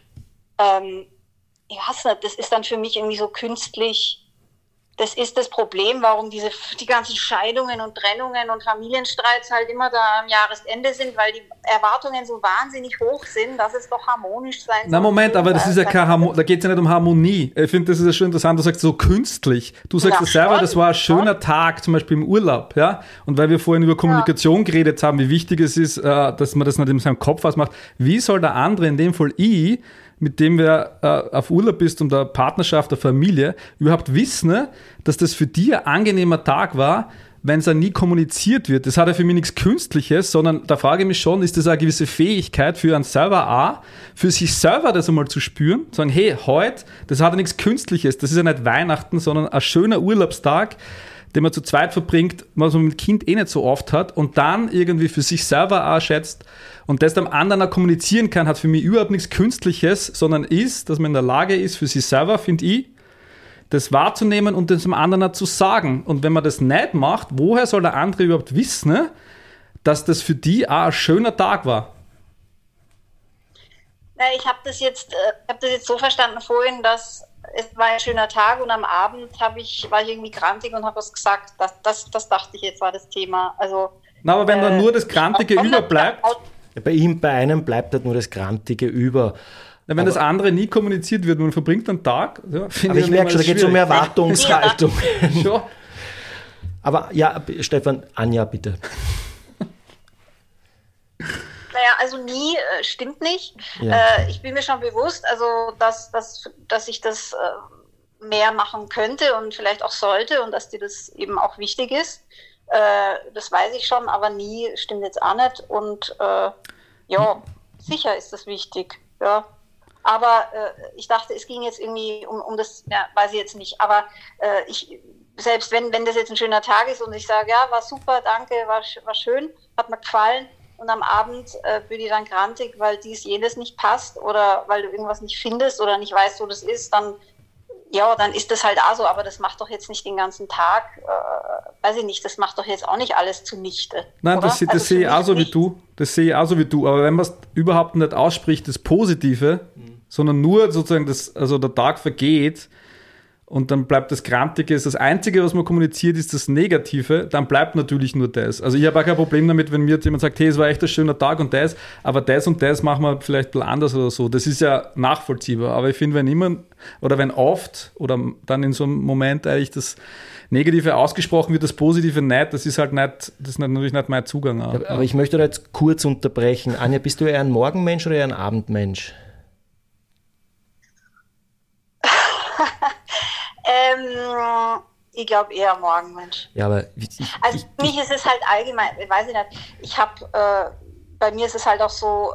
ich weiß nicht, das ist dann für mich irgendwie so künstlich. Das ist das Problem, warum die ganzen Scheidungen und Trennungen und Familienstreits halt immer da am Jahresende sind, weil die Erwartungen so wahnsinnig hoch sind, dass es doch harmonisch sein soll. Na Moment, aber das ist ja da geht es ja nicht um Harmonie. Ich finde, das ist ja schon interessant, du sagst so künstlich. Du sagst es selber, das war ein schöner Tag, zum Beispiel im Urlaub, ja. Und weil wir vorhin über Kommunikation geredet haben, wie wichtig es ist, dass man das nicht in seinem Kopf ausmacht, wie soll der andere, in dem Fall ich, mit dem wer auf Urlaub bist und der Partnerschaft, der Familie, überhaupt wissen, dass das für dich ein angenehmer Tag war, wenn es nie kommuniziert wird. Das hat ja für mich nichts Künstliches, sondern da frage ich mich schon, ist das eine gewisse Fähigkeit für einen selber auch, für sich selber das einmal zu spüren, zu sagen, hey, heute, das hat ja nichts Künstliches, das ist ja nicht Weihnachten, sondern ein schöner Urlaubstag, den man zu zweit verbringt, was man mit dem Kind nicht so oft hat und dann irgendwie für sich selber auch schätzt und das dem anderen auch kommunizieren kann, hat für mich überhaupt nichts Künstliches, sondern ist, dass man in der Lage ist, für sich selber, finde ich, das wahrzunehmen und das dem anderen auch zu sagen. Und wenn man das nicht macht, woher soll der andere überhaupt wissen, dass das für die auch ein schöner Tag war? Ich habe das jetzt so verstanden vorhin, dass es war ein schöner Tag und am Abend war ich irgendwie grantig und habe was gesagt. Das dachte ich jetzt war das Thema. Also, na, aber wenn dann nur das Grantige überbleibt. Ja, bei einem bleibt halt nur das Grantige über. Ja, wenn das andere nie kommuniziert wird, man verbringt einen Tag. Ja, aber ich merke schon, da geht es um Erwartungshaltung. Ja. Aber ja, Stefan, Anja, bitte. Naja, also nie stimmt nicht. Ja. Ich bin mir schon bewusst, also dass ich das mehr machen könnte und vielleicht auch sollte und dass dir das eben auch wichtig ist. Das weiß ich schon, aber nie stimmt jetzt auch nicht. Und ja, sicher ist das wichtig. Ja. Aber ich dachte, es ging jetzt irgendwie um das, ja, weiß ich jetzt nicht. Aber selbst wenn das jetzt ein schöner Tag ist und ich sage, ja, war super, danke, war schön, hat mir gefallen, und am Abend bin ich dann grantig, weil dies, jenes nicht passt oder weil du irgendwas nicht findest oder nicht weißt, wo das ist, dann ist das halt auch so, aber das macht doch jetzt nicht den ganzen Tag, weiß ich nicht, das macht doch jetzt auch nicht alles zunichte. Nein, das sehe ich auch so wie du. Das sehe ich auch so wie du. Aber wenn man es überhaupt nicht ausspricht, das Positive, sondern nur sozusagen der Tag vergeht und dann bleibt das Grantige, das Einzige, was man kommuniziert, ist das Negative, dann bleibt natürlich nur das. Also ich habe auch kein Problem damit, wenn mir jetzt jemand sagt, hey, es war echt ein schöner Tag und das, aber das und das machen wir vielleicht ein bisschen anders oder so. Das ist ja nachvollziehbar. Aber ich finde, wenn oft oder dann in so einem Moment eigentlich das Negative ausgesprochen wird, das Positive nicht, das ist natürlich nicht mein Zugang. Aber ich möchte da jetzt kurz unterbrechen. Anja, bist du eher ein Morgenmensch oder eher ein Abendmensch? Ich glaube eher Morgenmensch. Ja, aber für mich ist es halt allgemein, weiß ich nicht, bei mir ist es halt auch so,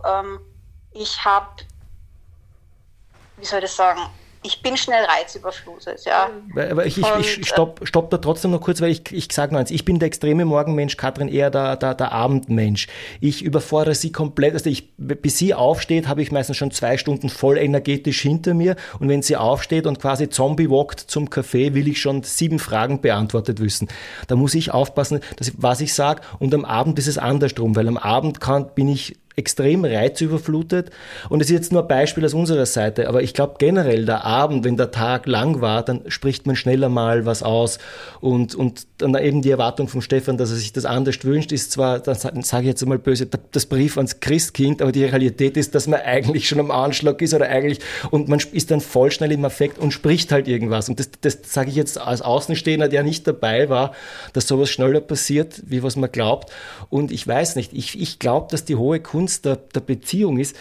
wie soll ich das sagen, ich bin schnell reizüberflutet, ja. Aber ich stopp da trotzdem noch kurz, weil ich sage nur eins, ich bin der extreme Morgenmensch, Katrin eher der Abendmensch. Ich überfordere sie komplett, also bis sie aufsteht, habe ich meistens schon 2 Stunden voll energetisch hinter mir und wenn sie aufsteht und quasi Zombie walkt zum Café, will ich schon 7 Fragen beantwortet wissen. Da muss ich aufpassen, was ich sage und am Abend ist es andersrum, weil am Abend bin ich extrem reizüberflutet und es ist jetzt nur ein Beispiel aus unserer Seite, aber ich glaube generell der Abend, wenn der Tag lang war, dann spricht man schneller mal was aus und dann eben die Erwartung von Stefan, dass er sich das anders wünscht, ist zwar, dann sage ich jetzt mal böse, das Brief ans Christkind, aber die Realität ist, dass man eigentlich schon am Anschlag ist und man ist dann voll schnell im Affekt und spricht halt irgendwas und das sage ich jetzt als Außenstehender, der nicht dabei war, dass sowas schneller passiert, wie was man glaubt und ich weiß nicht, ich glaube, dass die hohe Kunst der Beziehung ist,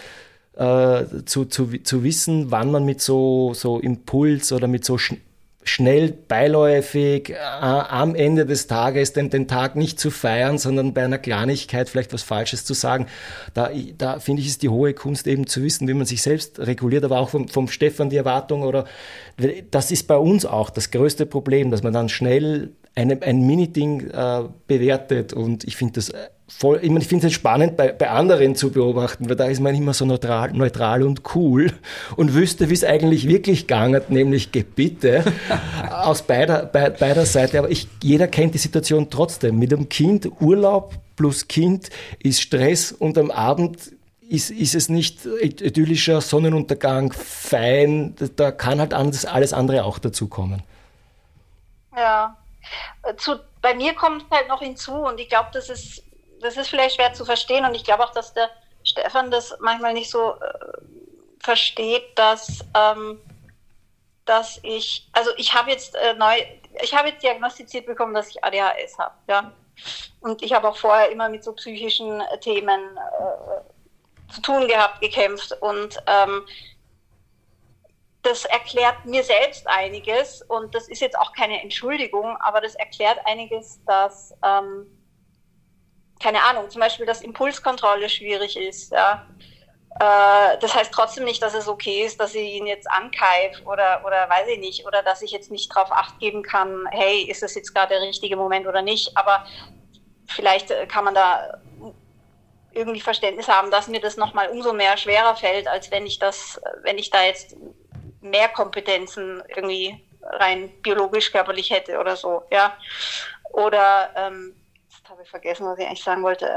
zu wissen, wann man mit so Impuls oder mit so schnell beiläufig am Ende des Tages den Tag nicht zu feiern, sondern bei einer Kleinigkeit vielleicht was Falsches zu sagen. Da finde ich, ist die hohe Kunst eben zu wissen, wie man sich selbst reguliert, aber auch vom Stefan die Erwartung das ist bei uns auch das größte Problem, dass man dann schnell ein Mini-Ding bewertet und ich finde das ich finde es spannend, bei anderen zu beobachten, weil da ist man immer so neutral und cool und wüsste, wie es eigentlich wirklich gegangen hat, nämlich Gebitte aus beider Seite. Aber jeder kennt die Situation trotzdem. Mit einem Kind, Urlaub plus Kind ist Stress und am Abend ist es nicht idyllischer Sonnenuntergang, fein. Da kann halt alles andere auch dazukommen. Ja, bei mir kommt halt noch hinzu und ich glaube, das ist vielleicht schwer zu verstehen und ich glaube auch, dass der Stefan das manchmal nicht so versteht, dass ich habe jetzt diagnostiziert bekommen, dass ich ADHS habe, ja. Und ich habe auch vorher immer mit so psychischen Themen zu tun gehabt, gekämpft und das erklärt mir selbst einiges und das ist jetzt auch keine Entschuldigung, aber das erklärt einiges, dass keine Ahnung, zum Beispiel, dass Impulskontrolle schwierig ist, ja. Das heißt trotzdem nicht, dass es okay ist, dass ich ihn jetzt ankeife oder weiß ich nicht, oder dass ich jetzt nicht drauf Acht geben kann, hey, ist das jetzt gerade der richtige Moment oder nicht, aber vielleicht kann man da irgendwie Verständnis haben, dass mir das nochmal umso mehr schwerer fällt, als wenn ich da jetzt mehr Kompetenzen irgendwie rein biologisch, körperlich hätte oder so, ja. Oder, habe ich vergessen, was ich eigentlich sagen wollte.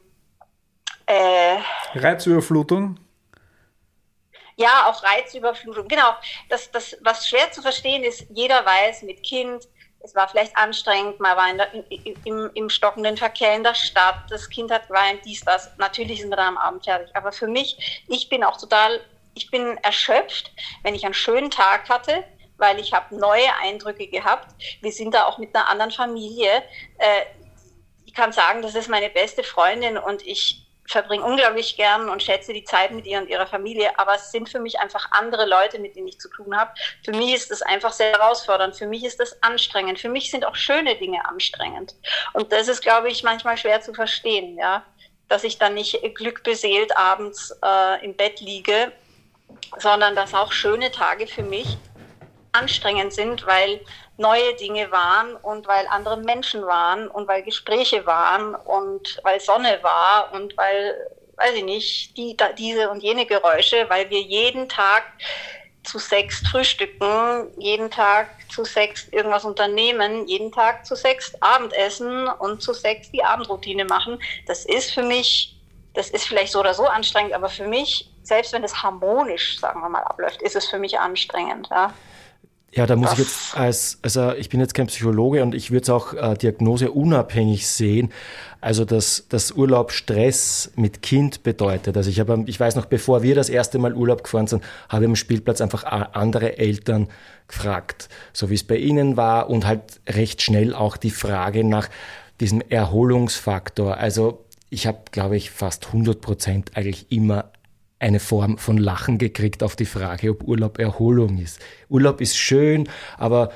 Reizüberflutung? Ja, auch Reizüberflutung. Genau. Das, was schwer zu verstehen ist, jeder weiß mit Kind, es war vielleicht anstrengend, man war im stockenden Verkehr in der Stadt, das Kind hat geweint, dies, das. Natürlich sind wir dann am Abend fertig. Aber für mich, ich bin erschöpft, wenn ich einen schönen Tag hatte, weil ich habe neue Eindrücke gehabt. Wir sind da auch mit einer anderen Familie. Ich kann sagen, das ist meine beste Freundin und ich verbringe unglaublich gern und schätze die Zeit mit ihr und ihrer Familie, aber es sind für mich einfach andere Leute, mit denen ich zu tun habe. Für mich ist das einfach sehr herausfordernd, für mich ist das anstrengend, für mich sind auch schöne Dinge anstrengend. Und das ist, glaube ich, manchmal schwer zu verstehen, ja, dass ich dann nicht glückbeseelt abends im Bett liege, sondern dass auch schöne Tage für mich anstrengend sind, weil neue Dinge waren und weil andere Menschen waren und weil Gespräche waren und weil Sonne war und weil, weiß ich nicht, diese und jene Geräusche, weil wir jeden Tag zu 6 frühstücken, jeden Tag zu 6 irgendwas unternehmen, jeden Tag zu 6 Abendessen und zu 6 die Abendroutine machen. Das ist für mich, das ist vielleicht so oder so anstrengend, aber für mich, selbst wenn es harmonisch, sagen wir mal, abläuft, ist es für mich anstrengend. Ja, ja, da muss ich jetzt also ich bin jetzt kein Psychologe und ich würde es auch diagnoseunabhängig sehen. Also, dass Urlaub Stress mit Kind bedeutet. Also ich weiß noch, bevor wir das erste Mal Urlaub gefahren sind, habe ich am Spielplatz einfach andere Eltern gefragt, so wie es bei ihnen war und halt recht schnell auch die Frage nach diesem Erholungsfaktor. Also ich habe, glaube ich, fast 100% eigentlich immer eine Form von Lachen gekriegt auf die Frage, ob Urlaub Erholung ist. Urlaub ist schön, aber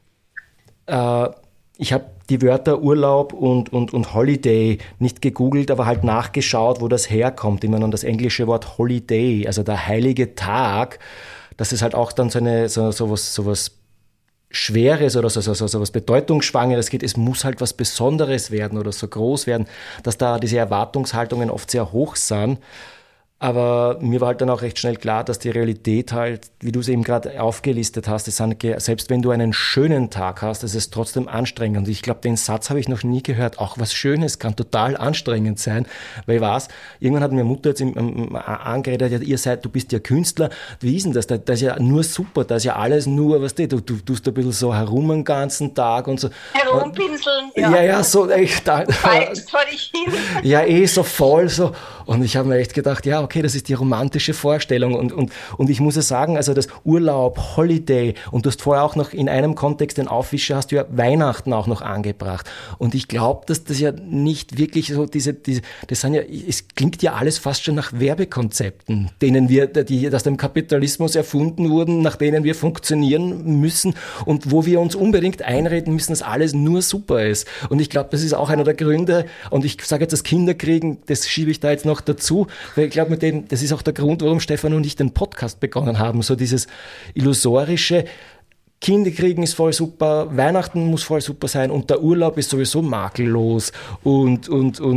ich habe die Wörter Urlaub und Holiday nicht gegoogelt, aber halt nachgeschaut, wo das herkommt. Ich meine, an das englische Wort Holiday, also der heilige Tag, dass es halt auch dann so was Schweres oder so was Bedeutungsschwangeres geht. Es muss halt was Besonderes werden oder so groß werden, dass da diese Erwartungshaltungen oft sehr hoch sind. Aber mir war halt dann auch recht schnell klar, dass die Realität halt, wie du es eben gerade aufgelistet hast, selbst wenn du einen schönen Tag hast, ist es trotzdem anstrengend. Und ich glaube, den Satz habe ich noch nie gehört. Auch was Schönes kann total anstrengend sein. Weil irgendwann hat mir Mutter jetzt angeredet, ja, du bist ja Künstler. Wie ist denn das? Das ist ja nur super, das ist ja alles nur, was du tust ein bisschen so herum den ganzen Tag und so. Herumpinseln. Ja, so echt. Du pfeifst vor dich hin. Ja, so voll so. Und ich habe mir echt gedacht, ja, okay, das ist die romantische Vorstellung und ich muss ja sagen, also das Urlaub, Holiday und du hast vorher auch noch in einem Kontext den Aufwischer, hast du ja Weihnachten auch noch angebracht und ich glaube, dass das ja nicht wirklich so das sind ja, es klingt ja alles fast schon nach Werbekonzepten, die aus dem Kapitalismus erfunden wurden, nach denen wir funktionieren müssen und wo wir uns unbedingt einreden müssen, dass alles nur super ist und ich glaube, das ist auch einer der Gründe und ich sage jetzt, das Kinderkriegen, das schiebe ich da jetzt noch dazu, weil ich glaube, das ist auch der Grund, warum Stefan und ich den Podcast begonnen haben. So dieses illusorische, Kinderkriegen ist voll super, Weihnachten muss voll super sein und der Urlaub ist sowieso makellos und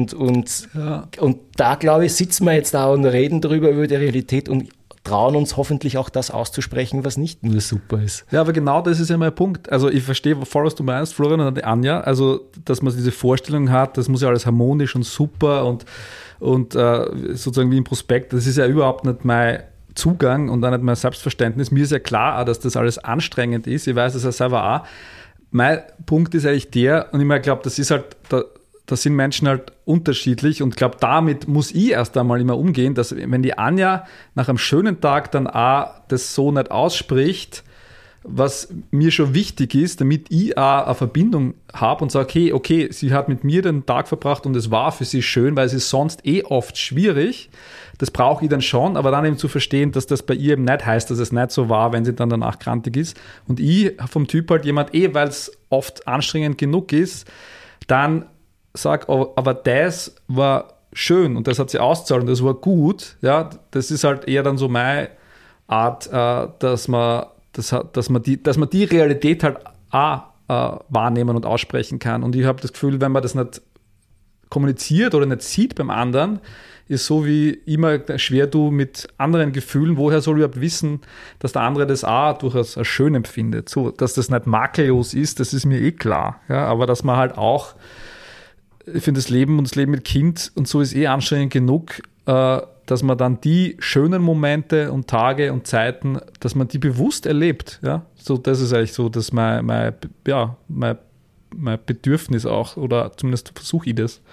da, glaube ich, sitzen wir jetzt da und reden darüber, über die Realität und trauen uns hoffentlich auch das auszusprechen, was nicht nur super ist. Ja, aber genau das ist ja mein Punkt. Also ich verstehe voll, was du meinst, Florian und Anja, also dass man diese Vorstellung hat, das muss ja alles harmonisch und super und sozusagen wie im Prospekt, das ist ja überhaupt nicht mein Zugang und auch nicht mein Selbstverständnis. Mir ist ja klar, dass das alles anstrengend ist. Ich weiß das ja selber auch. Mein Punkt ist eigentlich der, und ich glaube, das ist halt, da sind Menschen halt unterschiedlich und ich glaube, damit muss ich erst einmal immer umgehen, dass wenn die Anja nach einem schönen Tag dann auch das so nicht ausspricht, was mir schon wichtig ist, damit ich auch eine Verbindung habe und sage, okay, sie hat mit mir den Tag verbracht und es war für sie schön, weil es ist sonst oft schwierig. Das brauche ich dann schon, aber dann eben zu verstehen, dass das bei ihr eben nicht heißt, dass es nicht so war, wenn sie dann danach krantig ist. Und ich vom Typ halt jemand, weil es oft anstrengend genug ist, dann sage, aber das war schön und das hat sie ausgezahlt und das war gut. Ja, das ist halt eher dann so meine Art, dass man die Realität halt auch wahrnehmen und aussprechen kann. Und ich habe das Gefühl, wenn man das nicht kommuniziert oder nicht sieht beim anderen, ist so wie immer schwer du mit anderen Gefühlen, woher soll ich überhaupt wissen, dass der andere das auch durchaus als schön empfindet. So, dass das nicht makellos ist, das ist mir klar. Ja, aber dass man halt auch, ich finde das Leben mit Kind und so ist anstrengend genug, dass man dann die schönen Momente und Tage und Zeiten, dass man die bewusst erlebt. Ja? So, das ist eigentlich so, dass mein Bedürfnis auch, oder zumindest versuche ich das.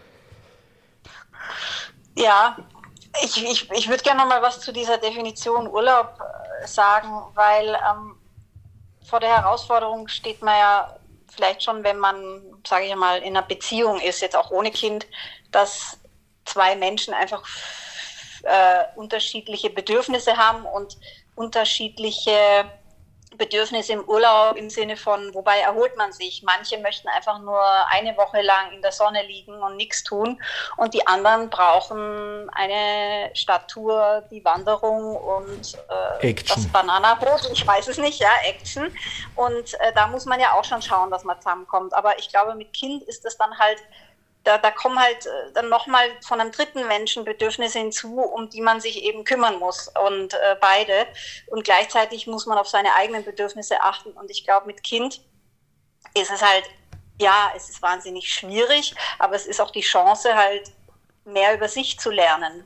Ja, ich würde gerne noch mal was zu dieser Definition Urlaub sagen, weil vor der Herausforderung steht man ja vielleicht schon, wenn man, sage ich mal, in einer Beziehung ist, jetzt auch ohne Kind, dass zwei Menschen einfach unterschiedliche Bedürfnisse haben und unterschiedliche Bedürfnis im Urlaub im Sinne von, wobei erholt man sich. Manche möchten einfach nur eine Woche lang in der Sonne liegen und nichts tun und die anderen brauchen eine Stadttour, die Wanderung und das Bananaboot, ich weiß es nicht, ja, Action. Und da muss man ja auch schon schauen, dass man zusammenkommt. Aber ich glaube, mit Kind ist es dann halt, da kommen halt dann nochmal von einem dritten Menschen Bedürfnisse hinzu, um die man sich eben kümmern muss und beide. Und gleichzeitig muss man auf seine eigenen Bedürfnisse achten. Und ich glaube, mit Kind ist es halt, ja, es ist wahnsinnig schwierig, aber es ist auch die Chance halt, mehr über sich zu lernen.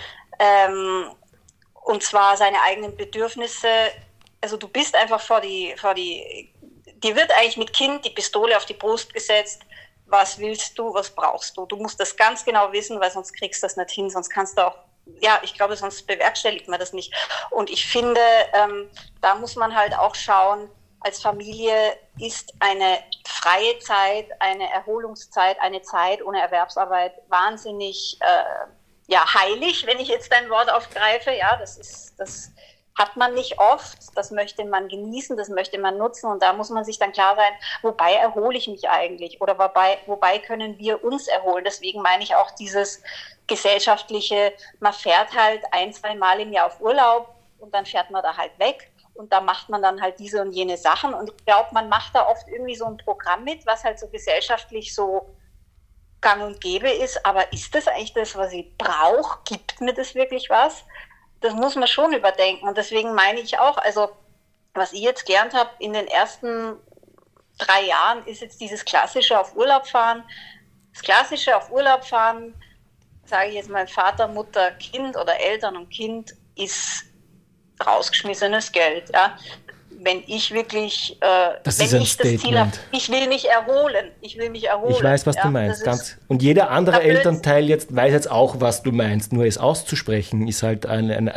Und zwar seine eigenen Bedürfnisse, also du bist einfach dir wird eigentlich mit Kind die Pistole auf die Brust gesetzt. Was willst du, was brauchst du? Du musst das ganz genau wissen, weil sonst kriegst du das nicht hin, sonst kannst du auch, ja, ich glaube, sonst bewerkstelligt man das nicht. Und ich finde, da muss man halt auch schauen, als Familie ist eine freie Zeit, eine Erholungszeit, eine Zeit ohne Erwerbsarbeit wahnsinnig, heilig, wenn ich jetzt dein Wort aufgreife. Ja, das hat man nicht oft, das möchte man genießen, das möchte man nutzen und da muss man sich dann klar sein, wobei erhole ich mich eigentlich oder wobei können wir uns erholen. Deswegen meine ich auch dieses gesellschaftliche, man fährt halt 1-2 Mal im Jahr auf Urlaub und dann fährt man da halt weg und da macht man dann halt diese und jene Sachen und ich glaube, man macht da oft irgendwie so ein Programm mit, was halt so gesellschaftlich so gang und gäbe ist, aber ist das eigentlich das, was ich brauche? Gibt mir das wirklich was? Das muss man schon überdenken. Und deswegen meine ich auch, also was ich jetzt gelernt habe in den ersten 3 Jahren, ist jetzt dieses klassische auf Urlaub fahren. Das klassische auf Urlaub fahren, sage ich jetzt mal Vater, Mutter, Kind oder Eltern und Kind, ist rausgeschmissenes Geld. Ja? Wenn ich wirklich, das Ziel habe, ich will mich erholen. Ich weiß, was du meinst. Und jeder andere Elternteil weiß jetzt auch, was du meinst. Nur es auszusprechen ist halt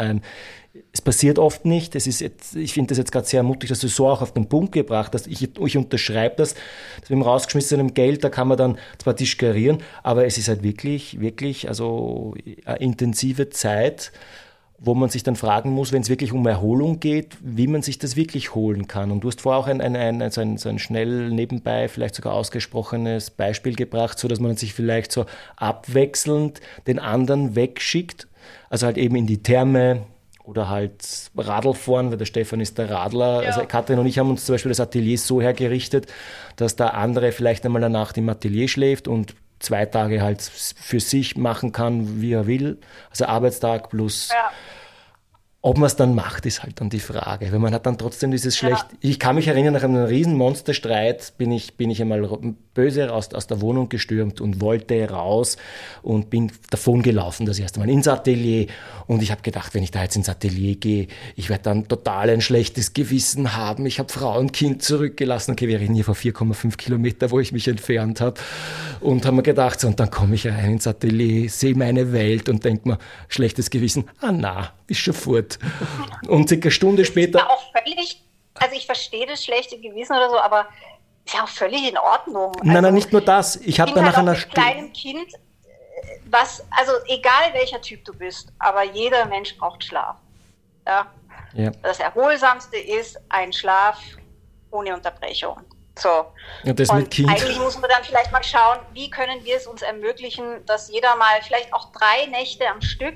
es passiert oft nicht. Ich finde das jetzt gerade sehr mutig, dass du so auch auf den Punkt gebracht hast. Ich unterschreibe das mit dem rausgeschmissenen Geld, da kann man dann zwar diskutieren, aber es ist halt wirklich, wirklich, also eine intensive Zeit, wo man sich dann fragen muss, wenn es wirklich um Erholung geht, wie man sich das wirklich holen kann. Und du hast vorher auch so ein schnell nebenbei, vielleicht sogar ausgesprochenes Beispiel gebracht, so dass man sich vielleicht so abwechselnd den anderen wegschickt, also halt eben in die Therme oder halt Radl fahren, weil der Stefan ist der Radler. Ja. Also Katrin und ich haben uns zum Beispiel das Atelier so hergerichtet, dass der andere vielleicht einmal eine Nacht im Atelier schläft und 2 Tage halt für sich machen kann, wie er will. Also Arbeitstag plus... Ja. Ob man es dann macht, ist halt dann die Frage. Weil man hat dann trotzdem dieses schlecht... Ich kann mich erinnern, nach einem riesen Monsterstreit bin ich einmal böse aus der Wohnung gestürmt und wollte raus und bin davon gelaufen das erste Mal ins Atelier. Und ich habe gedacht, wenn ich da jetzt ins Atelier gehe, ich werde dann total ein schlechtes Gewissen haben. Ich habe Frau und Kind zurückgelassen. Okay, wir reden hier vor 4,5 Kilometer, wo ich mich entfernt habe. Und habe mir gedacht, so, und dann komme ich rein ins Atelier, sehe meine Welt und denke mir, schlechtes Gewissen, ist schon fort. Und circa eine Stunde später... Ja, auch völlig, also ich verstehe das schlechte Gewissen oder so, aber ist ja auch völlig in Ordnung. Nein, nicht nur das. Ich habe dann nach einer Stunde... kleinem Kind, also egal welcher Typ du bist, aber jeder Mensch braucht Schlaf. Ja? Ja. Das Erholsamste ist ein Schlaf ohne Unterbrechung. So. Und das mit Kind. Eigentlich muss man dann vielleicht mal schauen, wie können wir es uns ermöglichen, dass jeder mal vielleicht auch 3 Nächte am Stück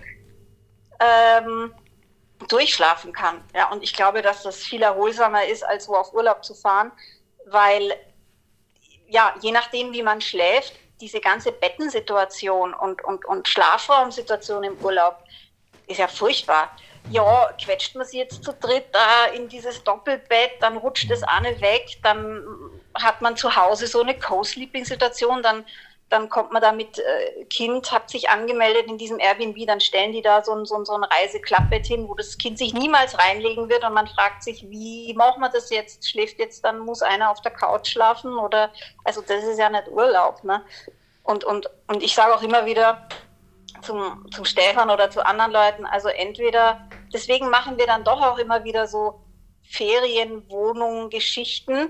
durchschlafen kann. Ja, und ich glaube, dass das viel erholsamer ist, als so auf Urlaub zu fahren, weil ja, je nachdem, wie man schläft, diese ganze Bettensituation und Schlafraumsituation im Urlaub ist ja furchtbar. Ja, quetscht man sie jetzt zu dritt da in dieses Doppelbett, dann rutscht das eine weg, dann hat man zu Hause so eine Co-Sleeping-Situation, dann kommt man da mit Kind, hat sich angemeldet in diesem Airbnb, dann stellen die da so ein Reiseklappbett hin, wo das Kind sich niemals reinlegen wird und man fragt sich, wie machen wir das jetzt? Schläft jetzt, dann muss einer auf der Couch schlafen oder, also das ist ja nicht Urlaub, ne? Und ich sage auch immer wieder zum Stefan oder zu anderen Leuten, also entweder, deswegen machen wir dann doch auch immer wieder so Ferienwohnungen, Geschichten,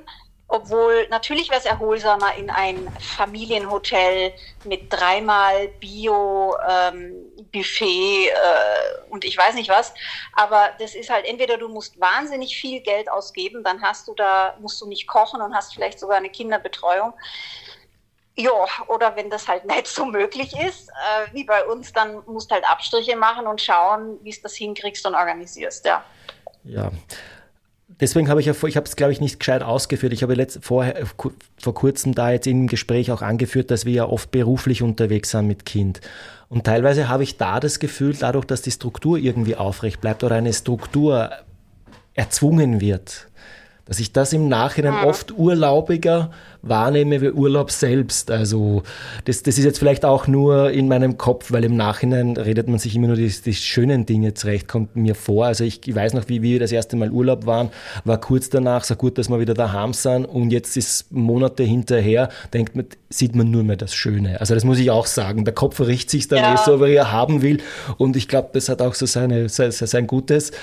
Obwohl, natürlich wäre es erholsamer in ein Familienhotel mit 3-mal Bio, Buffet und ich weiß nicht was. Aber das ist halt, entweder du musst wahnsinnig viel Geld ausgeben, dann musst du nicht kochen und hast vielleicht sogar eine Kinderbetreuung. Ja, oder wenn das halt nicht so möglich ist, wie bei uns, dann musst du halt Abstriche machen und schauen, wie es das hinkriegst und organisierst, ja. Ja. Deswegen habe ich es, glaube ich, nicht gescheit ausgeführt. Ich habe vor kurzem da jetzt im Gespräch auch angeführt, dass wir ja oft beruflich unterwegs sind mit Kind. Und teilweise habe ich da das Gefühl, dadurch, dass die Struktur irgendwie aufrecht bleibt oder eine Struktur erzwungen wird, dass ich das im Nachhinein oft urlaubiger wahrnehme wie Urlaub selbst. Also das ist jetzt vielleicht auch nur in meinem Kopf, weil im Nachhinein redet man sich immer nur die schönen Dinge zurecht, kommt mir vor. Also ich weiß noch, wie wir das erste Mal Urlaub waren, war kurz danach, so gut, dass wir wieder daheim sind und jetzt ist Monate hinterher, sieht man nur mehr das Schöne. Also das muss ich auch sagen. Der Kopf richtet sich dann so, wie er haben will und ich glaube, das hat auch so sein Gutes.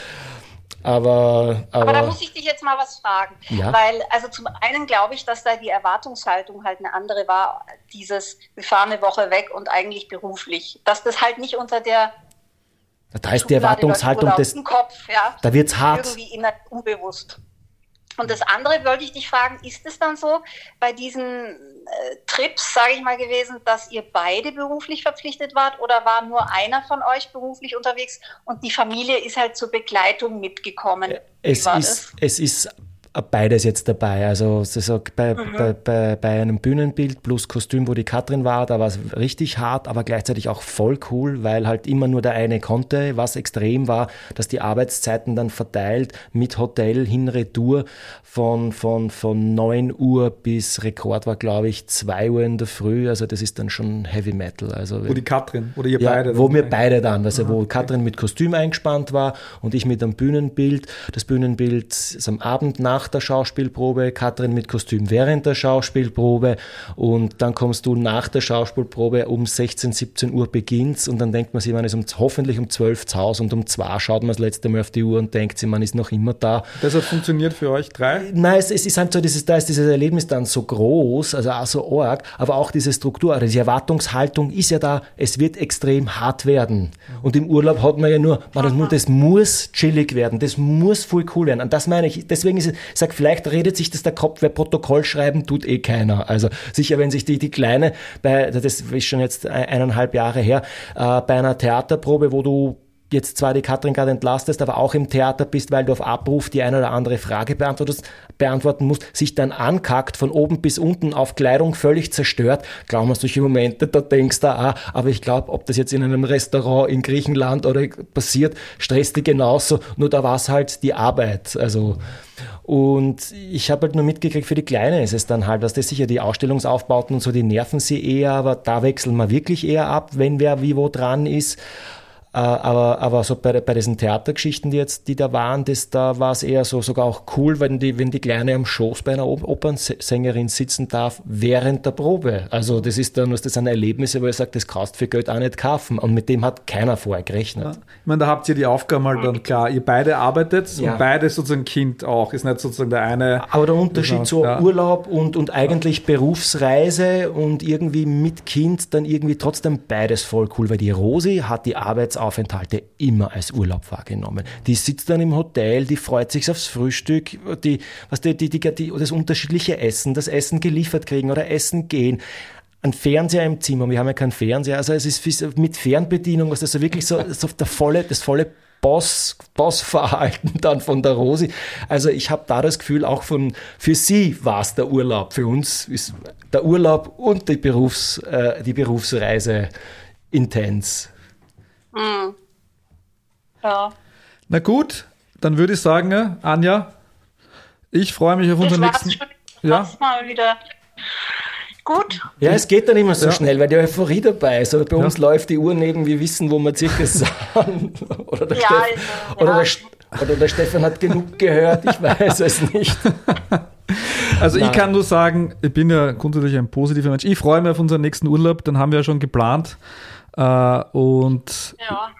Aber da muss ich dich jetzt mal was fragen, ja? Weil, also zum einen glaube ich, dass da die Erwartungshaltung halt eine andere war, dieses, wir fahren eine Woche weg und eigentlich beruflich, dass das halt nicht unter der da ist die Erwartungshaltung im Kopf, ja, da wird's hart. Irgendwie unbewusst. Und das andere wollte ich dich fragen, ist es dann so bei diesen Trips, sage ich mal, gewesen, dass ihr beide beruflich verpflichtet wart oder war nur einer von euch beruflich unterwegs und die Familie ist halt zur Begleitung mitgekommen? Es ist beides jetzt dabei. Also bei einem Bühnenbild plus Kostüm, wo die Katrin war, da war es richtig hart, aber gleichzeitig auch voll cool, weil halt immer nur der eine konnte. Was extrem war, dass die Arbeitszeiten dann verteilt mit Hotel hin Retour von 9 Uhr bis Rekord war, glaube ich, 2 Uhr in der Früh. Also das ist dann schon Heavy Metal. Also wo die Katrin oder ihr ja, beide? Wo wir beide dann, also wo Katrin mit Kostüm eingespannt war und ich mit einem Bühnenbild. Das Bühnenbild ist am Abend nach der Schauspielprobe, Katrin mit Kostüm während der Schauspielprobe und dann kommst du nach der Schauspielprobe um 16, 17 Uhr beginnt's und dann denkt man sich, man ist hoffentlich um 12 zu Hause und um 2 schaut man das letzte Mal auf die Uhr und denkt sich, man ist noch immer da. Das hat funktioniert für euch 3? Nein, es ist halt so, da ist dieses Erlebnis dann so groß, also auch so arg, aber auch diese Struktur, also die Erwartungshaltung ist ja da, es wird extrem hart werden. Und im Urlaub hat man ja nur, das muss chillig werden, das muss voll cool werden. Und das meine ich, deswegen ist es, ich sag, vielleicht redet sich das der Kopf, weil Protokoll schreiben tut keiner. Also sicher, wenn sich die Kleine, das ist schon jetzt 1,5 Jahre her, bei einer Theaterprobe, wo du jetzt zwar die Katrin gerade entlastest, aber auch im Theater bist, weil du auf Abruf die eine oder andere Frage beantworten musst, sich dann ankackt, von oben bis unten auf Kleidung völlig zerstört. Glauben wir solche Momente, da denkst du, aber ich glaube, ob das jetzt in einem Restaurant in Griechenland oder passiert, stresst die genauso, nur da war es halt die Arbeit. Also und ich habe halt nur mitgekriegt, für die Kleine ist es dann halt, dass das sicher die Ausstellungsaufbauten und so, die nerven sie eher, aber da wechseln wir wirklich eher ab, wenn wer wie wo dran ist. Aber so bei diesen Theatergeschichten, die da waren, da war es eher so sogar auch cool, wenn die Kleine am Schoß bei einer Opernsängerin sitzen darf während der Probe. Also das ist ein Erlebnis, wo ich sage, das kannst du für Geld auch nicht kaufen. Und mit dem hat keiner vorher gerechnet. Ja. Ich meine, da habt ihr die Aufgaben halt dann klar. Ihr beide arbeitet und beide sozusagen Kind auch. Ist nicht sozusagen der eine. Aber der Unterschied zu Urlaub und eigentlich Berufsreise und irgendwie mit Kind dann irgendwie trotzdem beides voll cool, weil die Rosi hat die Arbeitsaufgaben immer als Urlaub wahrgenommen. Die sitzt dann im Hotel, die freut sich aufs Frühstück, das unterschiedliche Essen, das Essen geliefert kriegen oder Essen gehen. Ein Fernseher im Zimmer, wir haben ja keinen Fernseher, also es ist mit Fernbedienung, was das so wirklich so das volle Bossverhalten dann von der Rosi. Also ich habe da das Gefühl, auch für sie war es der Urlaub. Für uns ist der Urlaub und die Berufsreise intens. Ja. Na gut, dann würde ich sagen, Anja, ich freue mich auf unseren nächsten. Ja. Mal wieder gut. Ja, es geht dann immer so schnell, weil die Euphorie dabei ist. Aber bei uns läuft die Uhr neben, wir wissen, wo wir circa sind. Oder der Stefan hat genug gehört, ich weiß es nicht. Also ich kann nur sagen, ich bin ja grundsätzlich ein positiver Mensch. Ich freue mich auf unseren nächsten Urlaub, den haben wir ja schon geplant. Und ja.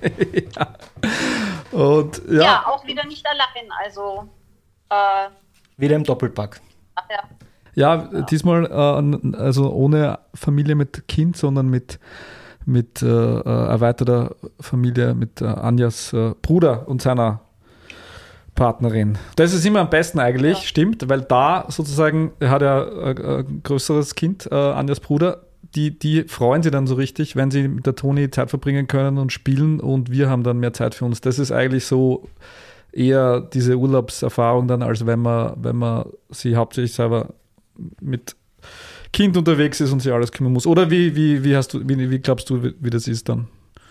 Und ja, auch wieder nicht allein. Also Wieder im Doppelpack. Ach ja. Ja, diesmal also ohne Familie mit Kind, sondern mit erweiterter Familie mit Anjas Bruder und seiner Partnerin. Das ist immer am besten eigentlich, stimmt, weil da sozusagen, er hat ja ein größeres Kind, Anjas Bruder, die freuen sich dann so richtig, wenn sie mit der Toni Zeit verbringen können und spielen und wir haben dann mehr Zeit für uns. Das ist eigentlich so eher diese Urlaubserfahrung dann, als wenn man sie hauptsächlich selber mit Kind unterwegs ist und sich alles kümmern muss. Oder wie glaubst du, wie das ist dann?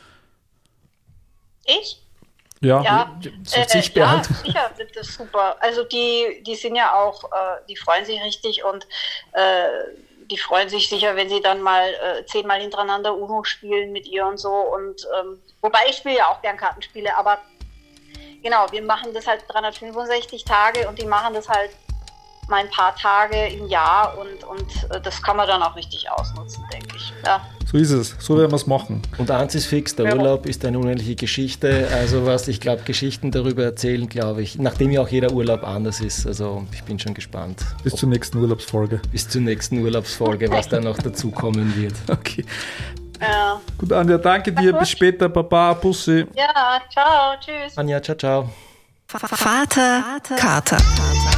Ich? Ja, sich ja, sicher, das ist super. Also die sind ja auch, die freuen sich richtig und die freuen sich sicher, wenn sie dann mal 10-mal hintereinander Uno spielen mit ihr und so. Und wobei ich spiele ja auch gern Kartenspiele, aber genau, wir machen das halt 365 Tage und die machen das halt mal ein paar Tage im Jahr und das kann man dann auch richtig ausnutzen, denke ich. Ja. So ist es, so werden wir es machen. Und eins ist fix, der Urlaub ist eine unendliche Geschichte, also ich glaube, Geschichten darüber erzählen, glaube ich, nachdem ja auch jeder Urlaub anders ist, also ich bin schon gespannt. Bis zur nächsten Urlaubsfolge. Bis zur nächsten Urlaubsfolge, was da noch dazukommen wird. Okay. Ja. Gut, Anja, danke dir, bis später, Papa, Bussi. Ja, ciao, tschüss. Anja, ciao, ciao. Vater Kater.